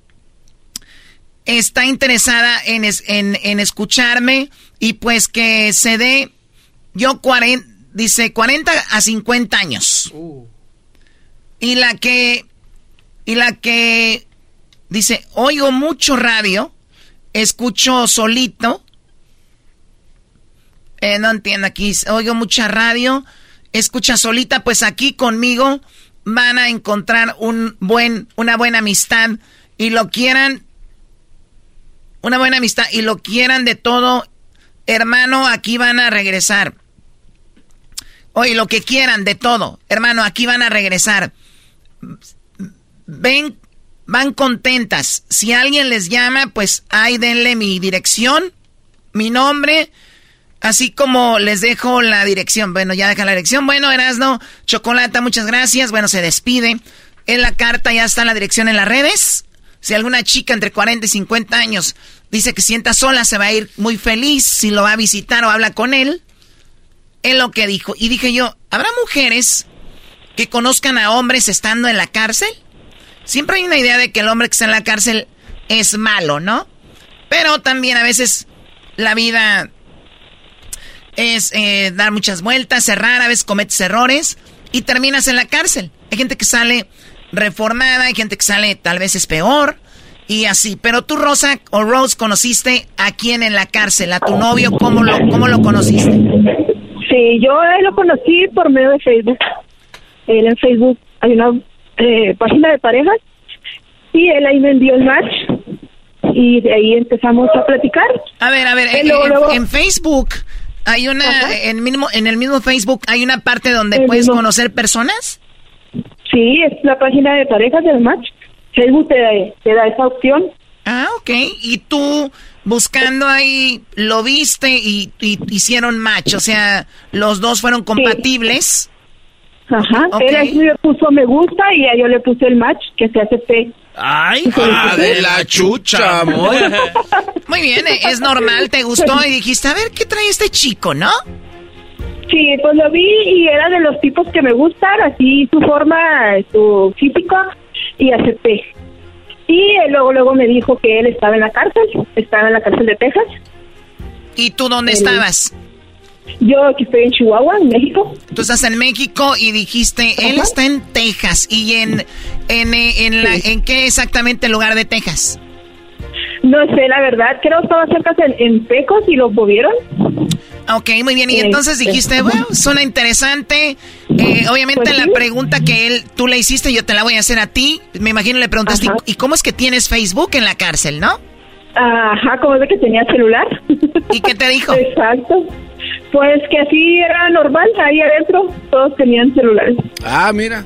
está interesada en, es, en, en escucharme y pues que se dé yo cuarenta, dice cuarenta a cincuenta años. Uh. Y la que, y la que dice, oigo mucho radio, escucho solito. Eh, no entiendo aquí, oigo mucha radio, escucha solita, pues aquí conmigo van a encontrar un buen, una buena amistad y lo quieran, una buena amistad y lo quieran de todo, hermano, aquí van a regresar. Oye, lo que quieran de todo, hermano, aquí van a regresar. Ven, van contentas. Si alguien les llama, pues ahí denle mi dirección, mi nombre. Así como les dejo la dirección. Bueno, ya deja la dirección. Bueno, Erasno, Chocolata, muchas gracias. Bueno, se despide. En la carta ya está la dirección en las redes. Si alguna chica entre cuarenta y cincuenta años dice que sienta sola, se va a ir muy feliz si lo va a visitar o habla con él. Es lo que dijo. Y dije yo, ¿habrá mujeres que conozcan a hombres estando en la cárcel? Siempre hay una idea de que el hombre que está en la cárcel es malo, ¿no? Pero también a veces la vida es eh, dar muchas vueltas, cerrar, a veces cometes errores y terminas en la cárcel. Hay gente que sale reformada, hay gente que sale tal vez es peor y así. Pero tú, Rosa o Rose, ¿conociste a quién en la cárcel? ¿A tu novio? ¿Cómo lo, cómo lo conociste? Sí, yo eh, lo conocí por medio de Facebook. Él en Facebook hay una eh, página de parejas y él ahí me envió el match y de ahí empezamos a platicar. A ver, a ver, en, luego, en, luego... en Facebook hay una, en, mismo, en el mismo Facebook hay una parte donde el puedes mismo. conocer personas. Sí, es la página de parejas del match. Facebook te da, te da esa opción. Ah, ok. Y tú buscando ahí lo viste y, y hicieron match, o sea, los dos fueron compatibles. Sí. Ajá. Okay. Él ahí me puso me gusta y a yo le puse el match que se acepté. Ay, ah, de la chucha, amor. Muy bien, es normal, te gustó y dijiste, a ver, ¿qué trae este chico, no? Sí, pues lo vi y era de los tipos que me gustan, así su forma, su físico, y acepté. Y luego luego me dijo que él estaba en la cárcel, estaba en la cárcel de Texas. ¿Y tú dónde él, estabas? Yo aquí estoy en Chihuahua, en México. Tú estás en México y dijiste, ajá, él está en Texas. ¿Y en en, en, la, sí. en qué exactamente lugar de Texas? No sé, la verdad, creo que estaba cerca en, en Pecos y lo movieron. Ok, muy bien. Y entonces dijiste, bueno, suena interesante. Eh, obviamente pues sí. La pregunta que él tú le hiciste, yo te la voy a hacer a ti. Me imagino le preguntaste, ajá, ¿y cómo es que tienes Facebook en la cárcel, no? Ajá, como es de que tenía celular. ¿Y qué te dijo? Exacto. Pues que así era normal, ahí adentro todos tenían celulares. Ah, mira.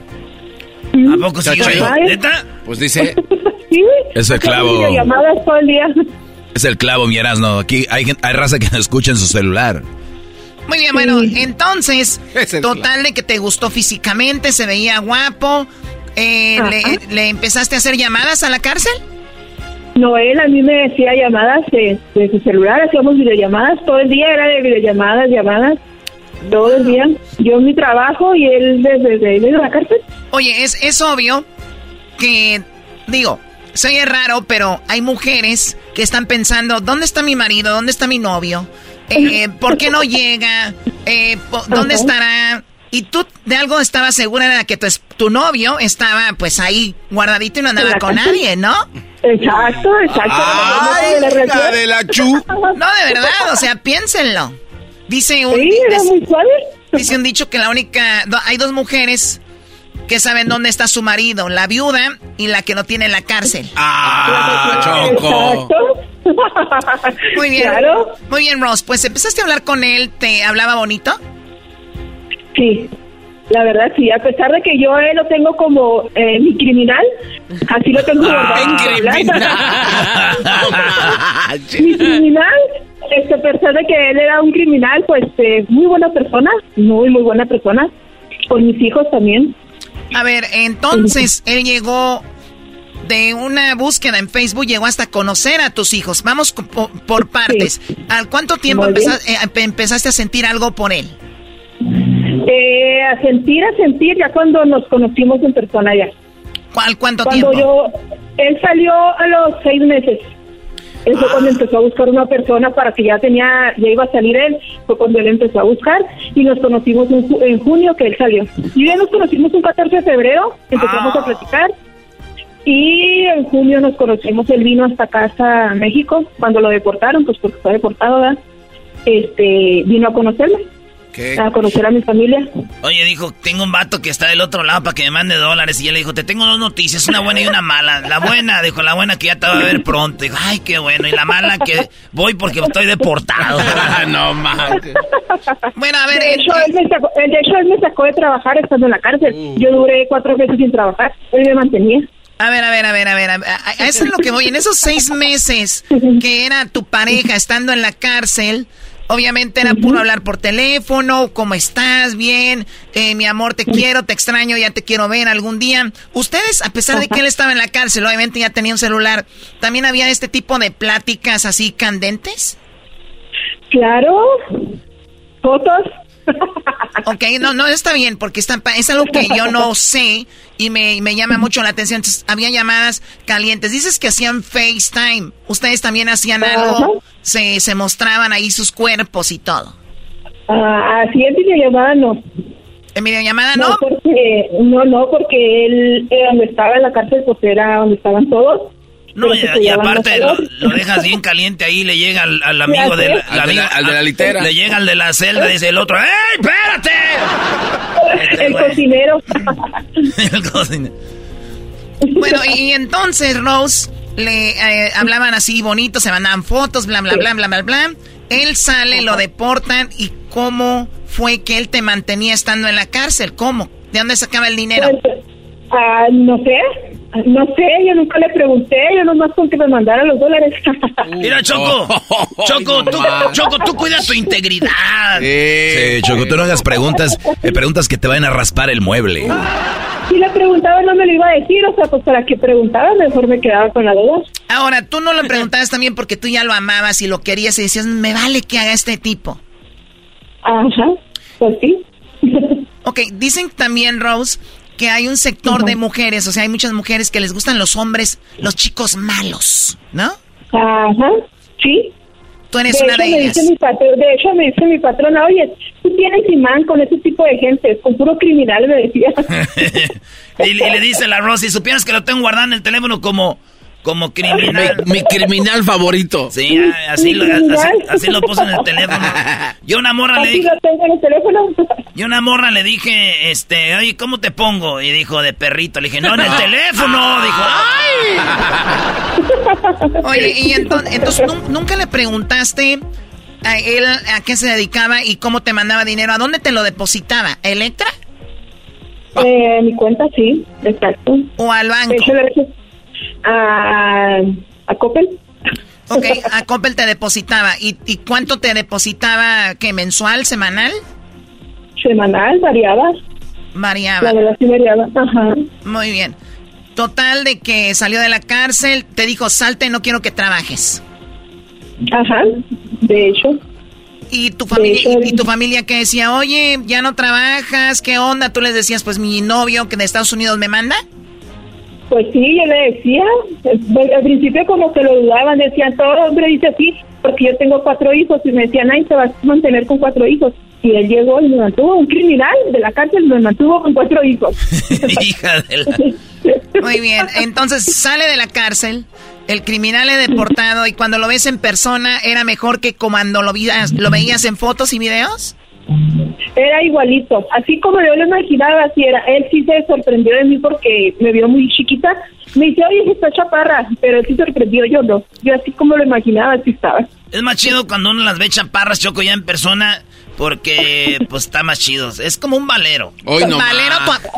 ¿A poco sí? ¿Neta? Pues dice... Sí. Es el clavo. Llamadas todo el día. Es el clavo, mi Erasno. Aquí hay, hay raza que no escucha en su celular. Muy bien, sí. Bueno, entonces, total clavo. De que te gustó físicamente, se veía guapo. Eh, le, ¿Le empezaste a hacer llamadas a la cárcel? No, él a mí me decía llamadas de, de su celular, hacíamos videollamadas, todo el día era de videollamadas, llamadas, todo el día. Yo en mi trabajo y él desde, desde, desde la cárcel. Oye, es, es obvio que, digo, soy raro, pero hay mujeres que están pensando, ¿dónde está mi marido? ¿Dónde está mi novio? Eh, ¿Por qué no llega? Eh, ¿Dónde uh-huh. estará? Y tú de algo estabas segura de que tu, tu novio estaba pues ahí guardadito y no andaba con nadie, ¿no? Exacto, exacto. Ay, de la, de la chu. No, de verdad, o sea, piénsenlo. Dice un, sí, era muy suave. Dice un dicho que la única, hay dos mujeres que saben dónde está su marido, la viuda y la que lo tiene en la cárcel. Ah, Choco. Muy bien, claro. Muy bien, Ross. Pues empezaste a hablar con él, ¿te hablaba bonito? Sí, la verdad sí, a pesar de que yo eh, lo tengo como eh, mi criminal, así lo tengo ah, como criminal. Mi criminal, este, a pesar de que él era un criminal, pues eh, muy buena persona, muy, muy buena persona, con mis hijos también. A ver, entonces, él llegó de una búsqueda en Facebook llegó hasta conocer a tus hijos. Vamos por, por partes. Sí. ¿Al cuánto tiempo empezaste, eh, empezaste a sentir algo por él? Eh, a sentir, a sentir, ya cuando nos conocimos en persona ya. ¿Cuál, cuánto cuando tiempo? Yo, él salió a los seis meses. Él fue ah. cuando empezó a buscar una persona para que ya tenía, ya iba a salir él, fue cuando él empezó a buscar y nos conocimos en, en junio que él salió. Y ya nos conocimos un catorce de febrero, empezamos ah. a platicar y en junio nos conocimos, él vino hasta acá, hasta México, cuando lo deportaron, pues porque fue deportado, ¿verdad? Este, vino a conocerme. ¿Qué? A conocer a mi familia. Oye, dijo, tengo un vato que está del otro lado para que me mande dólares. Y ella le dijo, te tengo dos noticias, una buena y una mala. La buena, dijo, la buena que ya te va a ver pronto. Dijo, ay, qué bueno. Y la mala que voy porque estoy deportado. No, mames. Bueno, a ver. De hecho, él me sacó, de hecho, él me sacó de trabajar estando en la cárcel. Uh. Yo duré cuatro meses sin trabajar. Él me mantenía. A ver, a ver, a ver, a ver, a, ver, a, a eso es lo que voy. En esos seis meses que era tu pareja estando en la cárcel, obviamente era puro hablar por teléfono, ¿cómo estás? Bien, eh, mi amor, te quiero, te extraño, ya te quiero ver algún día. Ustedes, a pesar de que él estaba en la cárcel, obviamente ya tenía un celular, ¿también había este tipo de pláticas así candentes? Claro, fotos. Ok, no, no, está bien, porque está, es algo que yo no sé y me, me llama mucho la atención. Entonces, había llamadas calientes. Dices que hacían FaceTime. ¿Ustedes también hacían algo? Se, se mostraban ahí sus cuerpos y todo. Ah, así en videollamada no. ¿En videollamada no? No, porque, no, no, porque él, eh, donde estaba en la cárcel, pues era donde estaban todos. No, y, y aparte lo, lo dejas bien caliente ahí, le llega al, al amigo de la, al, amigo, de la, al de la litera. Le llega al de la celda, dice el otro, ¡ey, espérate! Este, el, cocinero. el cocinero. Bueno, y entonces, Rose, le eh, hablaban así bonito, se mandaban fotos, bla, bla, bla, bla, bla, bla. Él sale, lo deportan, ¿y cómo fue que él te mantenía estando en la cárcel? ¿Cómo? ¿De dónde sacaba el dinero? Pues, uh, no sé. No sé, yo nunca le pregunté, yo nomás con que me mandara los dólares. Mira, Choco, Choco, tú, Choco, tú cuida tu integridad. Sí, sí, Choco, tú no hagas preguntas, eh, preguntas que te vayan a raspar el mueble. Si le preguntaba no me lo iba a decir, o sea, pues para que preguntaba mejor me quedaba con la duda. Ahora, tú no lo preguntabas también porque tú ya lo amabas y lo querías y decías, me vale que haga este tipo. Ajá, pues sí. Ok, dicen también, Rose, que hay un sector uh-huh. de mujeres, o sea, hay muchas mujeres que les gustan los hombres, los chicos malos, ¿no? Ajá, sí. Tú eres de una hecho, de me ellas. Dice mi patrón, de hecho, me dice mi patrona, oye, tú tienes imán con ese tipo de gente, con puro criminal, me decía. y, y le dice la Rosy, si supieras que lo tengo guardado en el teléfono como... Como criminal. Mi, mi criminal favorito. Sí, así lo, así, así lo puse en el teléfono. Yo una morra le dije. ¿Lo tengo en el teléfono? Yo una morra le dije, este, oye, ¿cómo te pongo? Y dijo, de perrito. Le dije, no, en el teléfono. Dijo, ¡ay! Oye, y entonces, entonces ¿nunca le preguntaste a él a qué se dedicaba y cómo te mandaba dinero? ¿A dónde te lo depositaba? ¿A Electra? Eh, mi cuenta, sí, exacto. ¿O al banco? De hecho, le dije, A, a Coppel. Ok, a Coppel te depositaba. ¿Y, ¿Y cuánto te depositaba? ¿Qué, mensual, semanal? Semanal, variaba. Variaba. La verdad sí variaba, ajá. Muy bien. Total de que salió de la cárcel, te dijo, salte, no quiero que trabajes. Ajá, de hecho. ¿Y tu familia, y, y tu familia que decía, oye, ya no trabajas, qué onda? Tú les decías, pues mi novio que de Estados Unidos me manda. Pues sí, yo le decía, al principio como que lo dudaban, decían, todo hombre dice así, porque yo tengo cuatro hijos, y me decían, ay, te vas a mantener con cuatro hijos. Y él llegó y me mantuvo, un criminal de la cárcel me mantuvo con cuatro hijos. Hija de la... Muy bien, entonces sale de la cárcel, el criminal es deportado, y cuando lo ves en persona, ¿era mejor que cuando lo veías, lo veías en fotos y videos? Era igualito, así como yo lo imaginaba, así era. Él sí se sorprendió de mí porque me vio muy chiquita. Me dice, oye, está chaparra, pero él sí se sorprendió, yo no. Yo así como lo imaginaba, así estaba. Es más chido cuando uno las ve chaparras, Choco, ya en persona, porque pues está más chido. Es como un valero. Hoy no valero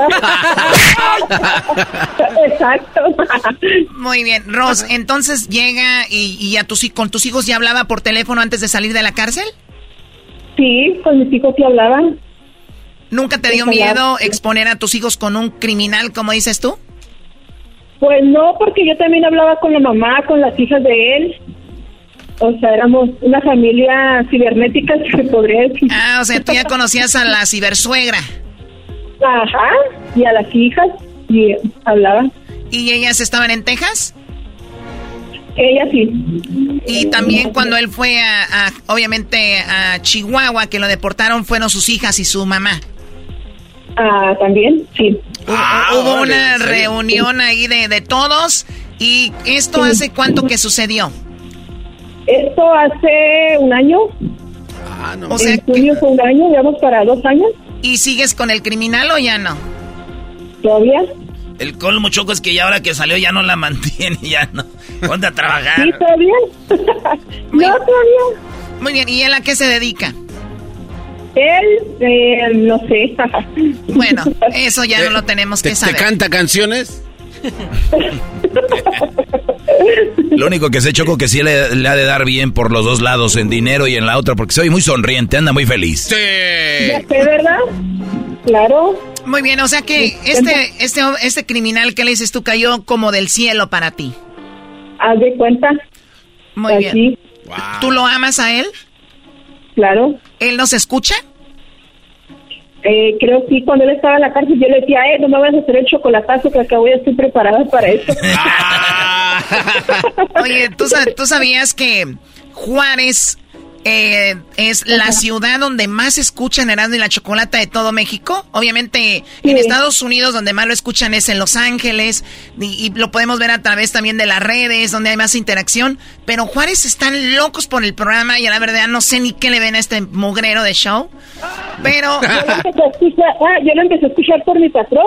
tu... Exacto. Muy bien, Ros, entonces llega y, y a tus, con tus hijos ya hablaba por teléfono antes de salir de la cárcel. Sí, con mis hijos sí hablaban. ¿Nunca te dio miedo exponer a tus hijos con un criminal, como dices tú? Pues no, porque yo también hablaba con la mamá, con las hijas de él. O sea, éramos una familia cibernética, se podría decir. Ah, o sea, tú ya conocías a la cibersuegra. Ajá, y a las hijas, y hablaban. ¿Y ellas estaban en Texas? Ella sí. Y también cuando él fue a, a, obviamente, a Chihuahua, que lo deportaron, fueron sus hijas y su mamá. Ah, también, sí. Ah, Hubo vale, una ¿sí? reunión ahí de, de todos. ¿Y esto sí. hace cuánto que sucedió? Esto hace un año. Ah, no. O sea, en junio fue un año, llevamos para dos años. ¿Y sigues con el criminal o ya no? ¿Todavía? El colmo, Choco, es que ya ahora que salió ya no la mantiene, ya no. Ponte a trabajar. Sí, todavía. No, todavía. Muy bien, ¿y él a qué se dedica? Él, eh, no sé. Bueno, eso ya no lo tenemos que ¿Te, saber. ¿Te canta canciones? Lo único que sé, Choco, que sí le, le ha de dar bien por los dos lados, en dinero y en la otra, porque soy muy sonriente, anda muy feliz. Sí. Ya sé, ¿verdad? Claro. Muy bien, o sea que este, este, este criminal que le dices tú cayó como del cielo para ti. Haz de cuenta. Muy Así. bien. Wow. ¿Tú lo amas a él? Claro. ¿Él nos escucha? Eh, creo que sí, cuando él estaba en la cárcel yo le decía, eh, no me vas a hacer el chocolatazo que acabo, ya estoy preparada para eso. Oye, ¿tú, ¿tú sabías que Juárez eh, es la ciudad donde más escuchan Erasmo y la Chocolata de todo México? Obviamente sí. En Estados Unidos donde más lo escuchan es en Los Ángeles y, y lo podemos ver a través también de las redes donde hay más interacción, pero Juárez están locos por el programa y a la verdad no sé ni qué le ven a este mugrero de show, pero... Yo lo empecé a escuchar, ah, yo lo empecé a escuchar por mi patrón.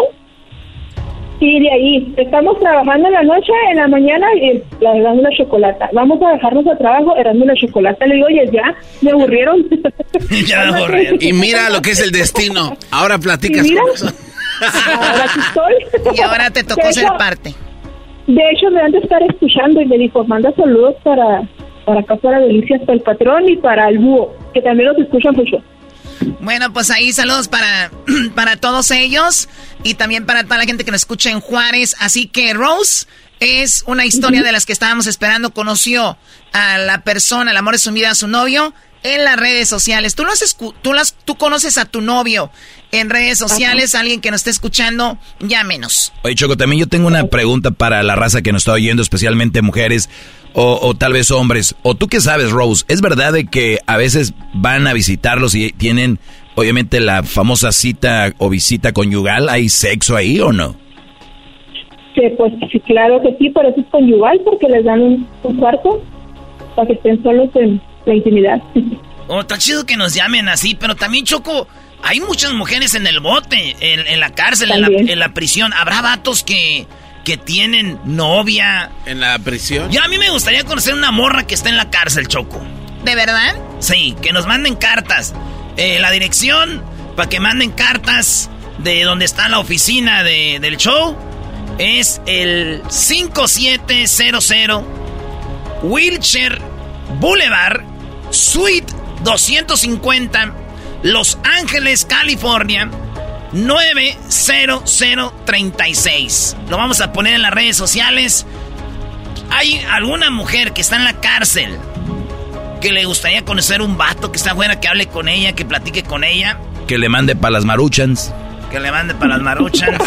Y de ahí, estamos trabajando en la noche, en la mañana, y la Erasmo y la Chocolata. Vamos a dejarnos de trabajo, Erasmo y la Chocolata. Le digo, oye, ya, me aburrieron. Ya me aburrieron. Y mira lo que es el destino. Ahora platicas mira, con eso. Ahora aquí estoy. Y ahora te tocó de ser hecho, parte. De hecho, me han de estar escuchando y me dijo, manda saludos para, para acá, para Delicias, para el patrón y para el búho, que también los escuchan mucho. Bueno, pues ahí saludos para, para todos ellos y también para toda la gente que nos escucha en Juárez. Así que Rose es una historia de las que estábamos esperando. Conoció a la persona, el amor de su vida, a su novio, en las redes sociales. ¿Tú, lo has, tú, las, tú conoces a tu novio en redes sociales? Ajá. Alguien que nos esté escuchando, llámenos. Oye, Choco, también yo tengo una pregunta para la raza que nos está oyendo, especialmente mujeres. O, o tal vez hombres. ¿O tú qué sabes, Rose? ¿Es verdad de que a veces van a visitarlos y tienen, obviamente, la famosa cita o visita conyugal? ¿Hay sexo ahí o no? Sí, pues sí, claro que sí, pero eso es conyugal porque les dan un, un cuarto para que estén solos en la intimidad. Oh, está chido que nos llamen así, pero también, Choco, hay muchas mujeres en el bote, en, en la cárcel, en la, en la prisión. ¿Habrá vatos que... que tienen novia en la prisión? Ya a mí me gustaría conocer una morra que está en la cárcel, Choco. ¿De verdad? Sí, que nos manden cartas. Eh, la dirección para que manden cartas de donde está la oficina de, del show es el cinco siete cero cero Wilshire Boulevard, Suite doscientos cincuenta, Los Ángeles, California nueve cero cero tres seis. Lo vamos a poner en las redes sociales. ¿Hay alguna mujer que está en la cárcel que le gustaría conocer un vato que está afuera, que hable con ella, que platique con ella? Que le mande para las maruchans. Que le mande para las maruchans.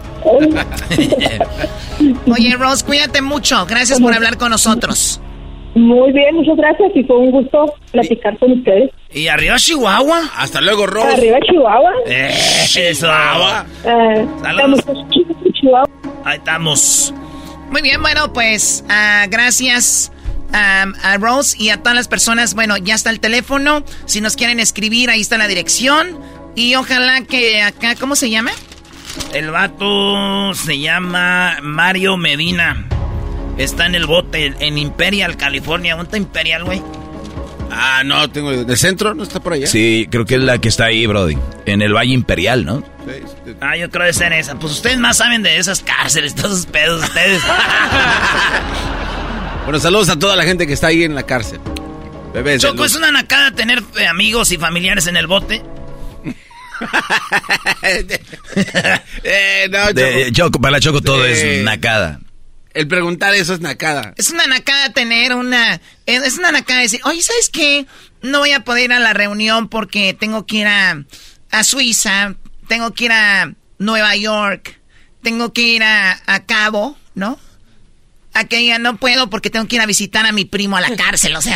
Oye, Rose, cuídate mucho. Gracias por hablar con nosotros. Muy bien, muchas gracias y fue un gusto platicar con ustedes. ¿Y arriba Chihuahua? Hasta luego, Rose. Arriba Chihuahua. Eh, eso. Uh, Saludos. Chihuahua. Ahí estamos. Muy bien, bueno, pues uh, gracias um, a Rose y a todas las personas. Bueno, ya está el teléfono. Si nos quieren escribir, ahí está la dirección. Y ojalá que acá, ¿cómo se llama? El vato se llama Mario Medina. Está en el bote, en Imperial, California. ¿Dónde está Imperial, güey? Ah, no, tengo... ¿Del centro? ¿No está por allá? Sí, creo que es la que está ahí, Brody. En el Valle Imperial, ¿no? Sí, sí. Ah, yo creo que es en esa. Pues ustedes más saben de esas cárceles, todos esos pedos, ustedes. Bueno, saludos a toda la gente que está ahí en la cárcel. Bebés. Choco, ¿es una nacada tener eh, amigos y familiares en el bote? eh, no, Choco. De, Choco, para la Choco todo sí. Es nacada. El preguntar eso es nacada. Es una nacada tener una... Es una nacada decir, oye, ¿sabes qué? No voy a poder ir a la reunión porque tengo que ir a, a Suiza, tengo que ir a Nueva York, tengo que ir a, a Cabo, ¿no? Aquella no puedo porque tengo que ir a visitar a mi primo a la cárcel, o sea.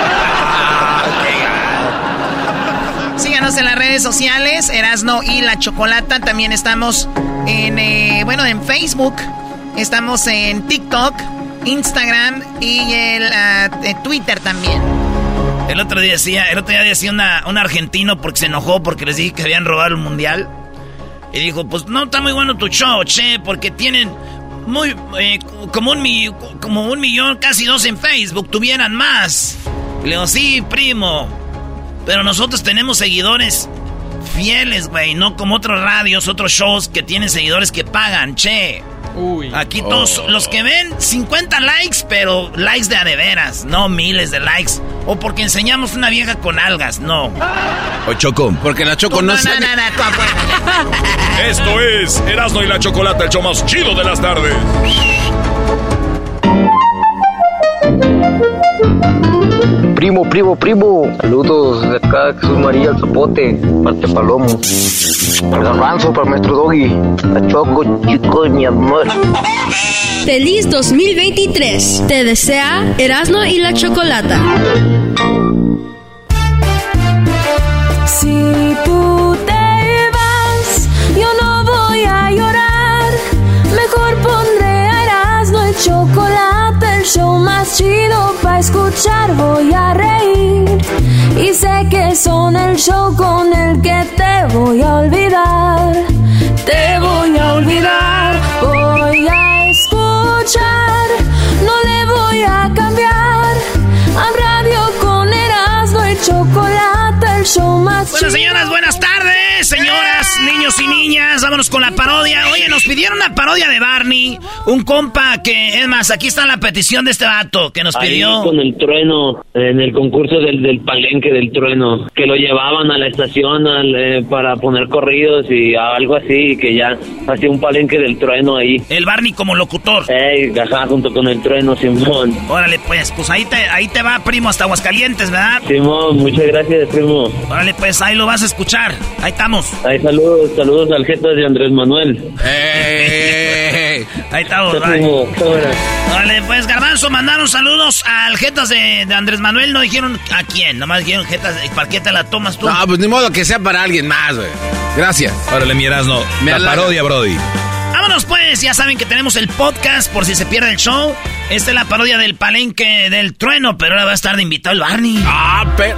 Síganos en las redes sociales, Erasno y la Chocolata. También estamos en, eh, bueno, en Facebook. Estamos en TikTok, Instagram y el uh, Twitter también. El otro día decía, el otro día decía una, un argentino porque se enojó porque les dije que habían robado el mundial. Y dijo, pues no está muy bueno tu show, che, porque tienen muy eh, como un mi, como un millón, casi dos en Facebook, tuvieran más. Y le digo, sí, primo. Pero nosotros tenemos seguidores fieles, güey. No como otros radios, otros shows que tienen seguidores que pagan, che. Uy. Aquí todos oh. los que ven cincuenta likes, pero likes de a de veras, no miles de likes. O porque enseñamos una vieja con algas, no. O Choco. Porque la Choco no, no se... No, no, no, Esto es Erasmo y la Chocolata, el show más chido de las tardes. Primo, primo, primo. Saludos de acá, Jesús María, el Zapote, parte Palomo. Para Garbanzo, para Maestro Doggy. La Choco, chicos, mi amor. Feliz dos mil veintitrés. Te desea Erasmo y la Chocolata. Si tú te vas, yo no voy a llorar. Mejor pondré a Erasmo y Chocolata, el show más chido para escuchar. Voy a reír y sé que son el show con el que te voy a olvidar. Te voy a olvidar. Voy a escuchar, no le voy a cambiar. A radio con Erasmo y Chocolata, el show más Bueno, señoras, buenas tardes, señoras, niños y niñas. Vámonos con la parodia. Oye, nos pidieron una parodia de Barney. Un compa que, es más, aquí está la petición de este vato que nos Ahí pidió. Con el trueno, en el concurso del, del palenque del trueno, que lo llevaban a la estación al, eh, para poner corridos y algo así, que ya hacía un palenque del trueno ahí. El Barney como locutor. Ey, ajá, junto con el trueno, Simón. Órale, pues, pues ahí te, ahí te va, primo, hasta Aguascalientes, ¿verdad? Simón, muchas gracias, primo. Órale, pues, ahí lo vas a escuchar. Ahí estamos. Ahí saludos, saludos al jefe de Andrés Manuel. Hey. Ahí estamos, primo. Órale, pues, Garbanzo, mandaron saludos al jetas de, de Andrés Manuel. No dijeron a quién, nomás dijeron jetas. ¿Para qué te la tomas tú? No, pues ni modo que sea para alguien más, güey. Gracias. Órale, mi Erasmo. La parodia, brody. Vámonos, pues. Ya saben que tenemos el podcast por si se pierde el show. Esta es la parodia del palenque del trueno, pero ahora va a estar de invitado el Barney. Ah, pero...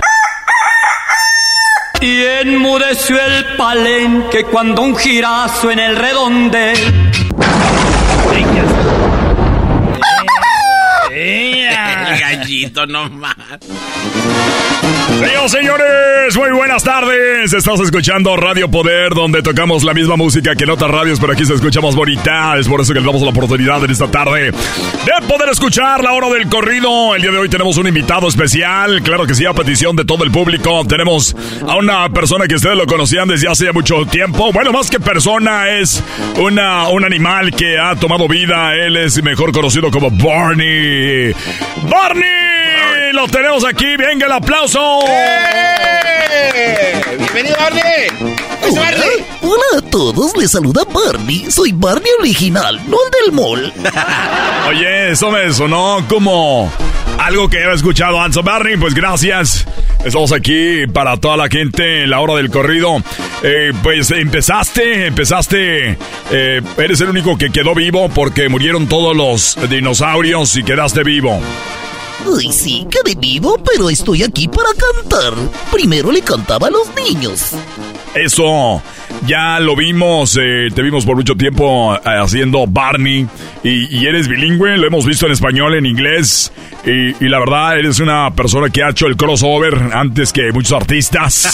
Y enmudeció el palenque cuando un girazo en el redondel. El gallito nomás. Señoras, señores, muy buenas tardes. Estás escuchando Radio Poder, donde tocamos la misma música que en otras radios, pero aquí se escucha más bonita. Es por eso que le damos la oportunidad en esta tarde de poder escuchar la hora del corrido. El día de hoy tenemos un invitado especial, claro que sí, a petición de todo el público. Tenemos a una persona que ustedes lo conocían desde hace mucho tiempo. Bueno, más que persona, es una, un animal que ha tomado vida. Él es mejor conocido como Barney. ¡Barney! Lo tenemos aquí, venga el aplauso. ¡Eh! ¡Bienvenido, Barney! Hola, Barney! hola a todos, les saluda Barney. Soy Barney original, no el del mall. Oye, eso me sonó como algo que he escuchado antes. Barney, pues gracias. Estamos aquí para toda la gente en la hora del corrido. Eh, pues empezaste, empezaste. Eh, eres el único que quedó vivo porque murieron todos los dinosaurios y quedaste vivo. Ay, sí, quedé vivo, pero estoy aquí para cantar. Primero le cantaba a los niños. Eso, ya lo vimos, eh, te vimos por mucho tiempo eh, haciendo Barney. Y, y eres bilingüe, lo hemos visto en español, en inglés. Y, y la verdad, eres una persona que ha hecho el crossover antes que muchos artistas.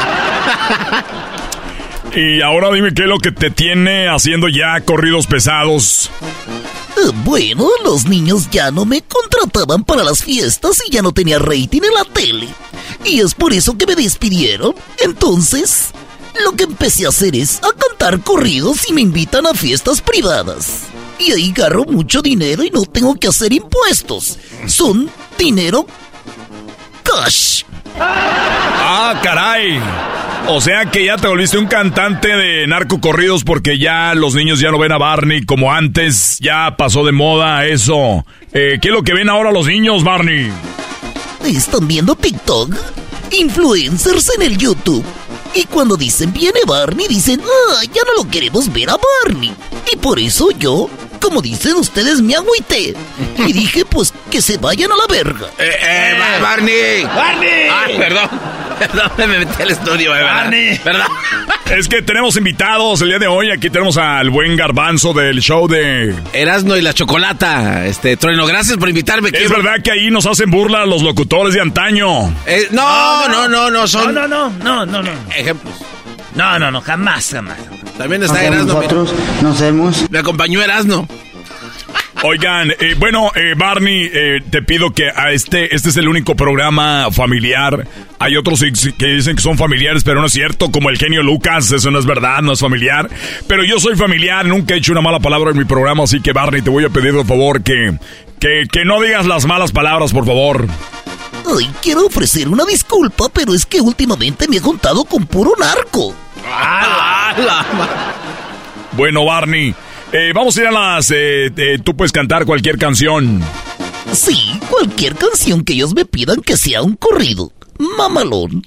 Y ahora dime qué es lo que te tiene haciendo ya corridos pesados. Bueno, los niños ya no me contrataban para las fiestas y ya no tenía rating en la tele. Y es por eso que me despidieron. Entonces, lo que empecé a hacer es a cantar corridos y me invitan a fiestas privadas. Y ahí agarro mucho dinero y no tengo que hacer impuestos. Son dinero cash. Ah, caray. O sea que ya te volviste un cantante de narcocorridos porque ya los niños ya no ven a Barney como antes. Ya pasó de moda eso. Eh, ¿Qué es lo que ven ahora los niños, Barney? Están viendo TikTok, influencers en el YouTube. Y cuando dicen viene Barney, dicen, ah, ya no lo queremos ver a Barney. Y por eso yo, como dicen ustedes, me agüité. Y dije, pues, que se vayan a la verga. ¡Eh, eh, Barney! ¡Barney! ¡Ay, perdón! Perdón, me metí al estudio, ¿verdad? Barney. ¿Verdad? Es que tenemos invitados el día de hoy. Aquí tenemos al buen Garbanzo del show de... Erasno y la Chocolata. Este, Trueno, gracias por invitarme. Es verdad que ahí nos hacen burla los locutores de antaño. Eh, no, no, no, no, son... No, no, no, no, no. Ejemplos. No, no, no, jamás, jamás. También está Erasno. Nosotros nos hemos... Me acompañó Erasno. Oigan, eh, bueno, eh, Barney, eh, te pido que a este, este es el único programa familiar. Hay otros que dicen que son familiares, pero no es cierto, como el genio Lucas, eso no es verdad, no es familiar. Pero yo soy familiar, nunca he hecho una mala palabra en mi programa, así que Barney, te voy a pedir por favor que, que, que no digas las malas palabras, por favor. Ay, quiero ofrecer una disculpa, pero es que últimamente me he juntado con puro narco. ¡Ah, la... Bueno, Barney... Eh, vamos a ir a las... Eh, eh, tú puedes cantar cualquier canción. Sí, cualquier canción que ellos me pidan que sea un corrido. Mamalón.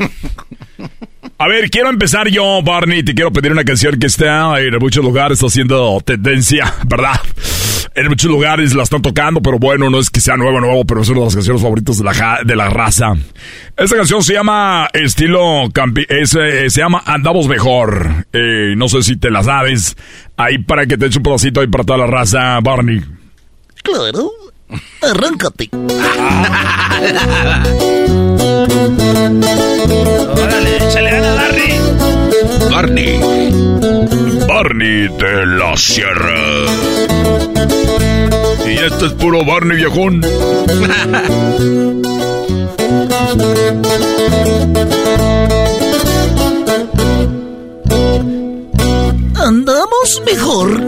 A ver, quiero empezar yo, Barney. Te quiero pedir una canción que está en muchos lugares haciendo tendencia, ¿verdad? En muchos lugares la están tocando, pero bueno, no es que sea nuevo, nuevo, pero es una de las canciones favoritas de la, de la raza. Esta canción se llama estilo campi... Es, eh, se llama Andamos Mejor. Eh, no sé si te la sabes. Ahí para que te eche un pedacito ahí para toda la raza, Barney. Claro. Arráncate. Órale, échale gana, Barney. Barney. Barney de la Sierra. Y esto es puro Barney, viejón. Andamos mejor.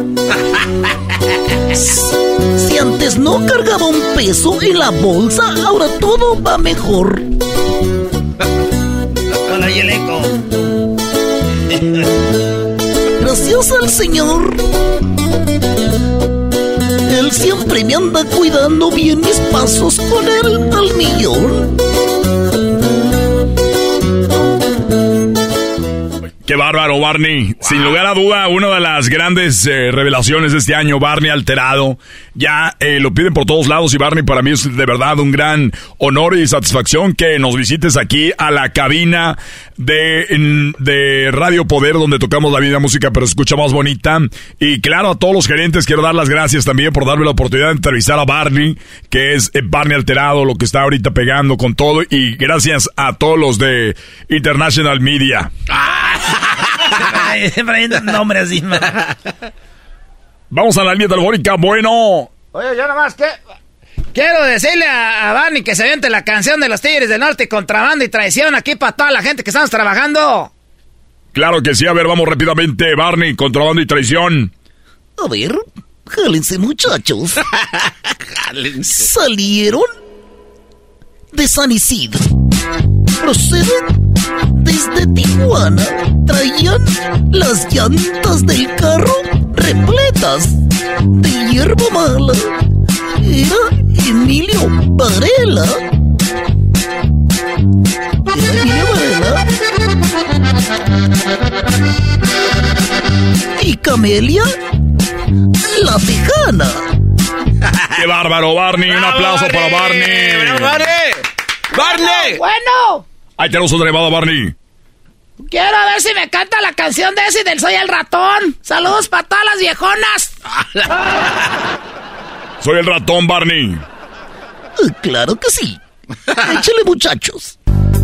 Si antes no cargaba un peso en la bolsa, ahora todo va mejor. Hola, y el eco. Gracias al Señor. Él siempre me anda cuidando bien mis pasos con él al millón. Qué bárbaro, Barney. Wow. Sin lugar a duda, una de las grandes eh, revelaciones de este año, Barney alterado. Ya eh, lo piden por todos lados y Barney, para mí es de verdad un gran honor y satisfacción que nos visites aquí a la cabina de, de Radio Poder, donde tocamos la vida música, pero se escucha más bonita. Y claro, a todos los gerentes quiero dar las gracias también por darme la oportunidad de entrevistar a Barney, que es eh, Barney alterado, lo que está ahorita pegando con todo. Y gracias a todos los de International Media. nombre así, man. Vamos a la línea telefónica, bueno. Oye, yo nomás que quiero decirle a, a Barney que se vente la canción de los Tigres del Norte, contrabando y traición, aquí para toda la gente que estamos trabajando. Claro que sí, a ver, vamos rápidamente, Barney, contrabando y traición. A ver, jálense, muchachos. Jálense. Salieron de San Isidro. Proceden desde Tijuana. Traían las llantas del carro repletas de hierba mala. Era Emilio Varela. Era Emilio Varela. Y Camelia, la Tejana. ¡Qué bárbaro, Barney! ¡Un aplauso para Barney! ¡Barney! ¡Barney! ¡Bueno! Ahí tenemos otra llamada, Barney. Quiero ver si me canta la canción de ese del Soy el Ratón. Saludos para todas las viejonas. Soy el ratón, Barney. Claro que sí. Échale, muchachos.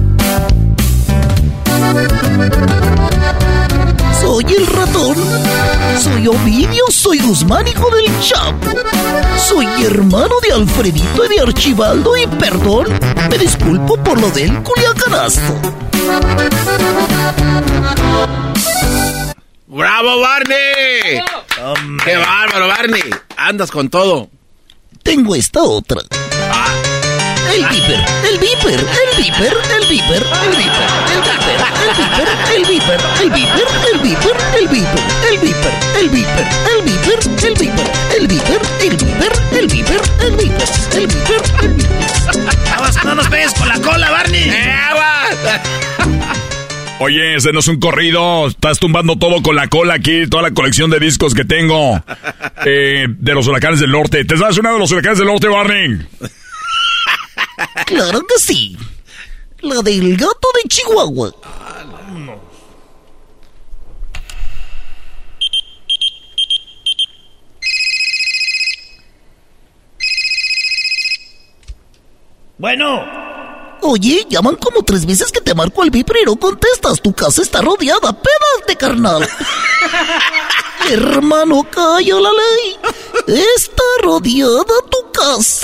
Soy el ratón. Soy Ovidio, soy Guzmán, hijo del Chapo. Soy hermano de Alfredito y de Archibaldo. Y perdón, me disculpo por lo del culiacanazo. ¡Bravo, Barney! Hombre. ¡Qué bárbaro, Barney! Andas con todo. Tengo esta otra. Ah. El viper, el viper, el viper, el viper, el viper, el viper, el viper, el viper, el viper, el viper, el viper, el viper, el viper, el viper, el viper, el viper, el viper, el viper, el viper, el viper. Aguas, no nos pegues con la cola, Barney. Oye, ese no es un corrido. Estás tumbando todo con la cola aquí, toda la colección de discos que tengo eh, de los Huracanes del Norte. ¿Te sabes una de los Huracanes del Norte, Barney? Claro que sí. La del gato de Chihuahua. Bueno. Oye, llaman como tres veces que te marco el viper y no contestas. Tu casa está rodeada. Pédate, carnal. Hermano, calla la ley. Está rodeada tu casa.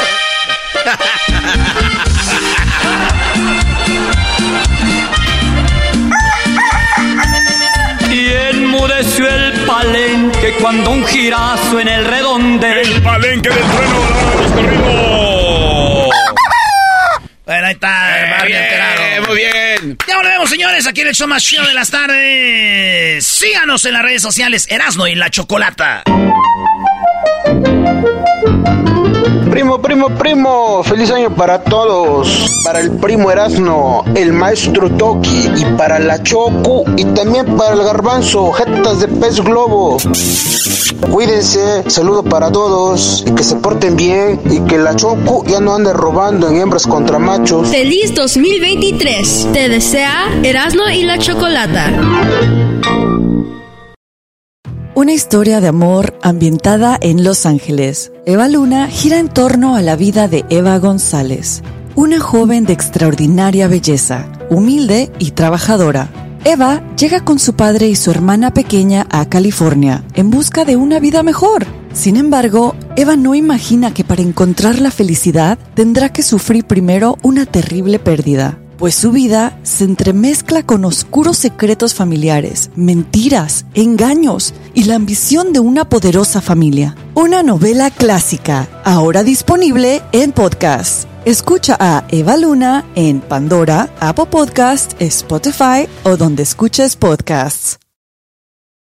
Y enmudeció el palenque cuando un girazo en el redonde. El palenque del trueno de los corridos. Bueno, ahí está, eh, Barney enterado. Muy bien. Ya volvemos, señores, aquí en el show más chido de las tardes. Síganos en las redes sociales, Erasno y la Chocolata. Primo, primo, primo, feliz año para todos, para el primo Erasno, el maestro Toki, y para la Choco, y también para el Garbanzo, jetas de pez globo. Cuídense, saludo para todos, y que se porten bien, y que la Choco ya no ande robando en hembras contra machos. Feliz dos mil veintitrés, te desea Erasno y la Chocolata. Una historia de amor ambientada en Los Ángeles. Eva Luna gira en torno a la vida de Eva González, una joven de extraordinaria belleza, humilde y trabajadora. Eva llega con su padre y su hermana pequeña a California en busca de una vida mejor. Sin embargo, Eva no imagina que para encontrar la felicidad tendrá que sufrir primero una terrible pérdida, pues su vida se entremezcla con oscuros secretos familiares, mentiras, engaños y la ambición de una poderosa familia. Una novela clásica, ahora disponible en podcast. Escucha a Eva Luna en Pandora, Apple Podcast, Spotify o donde escuches podcasts.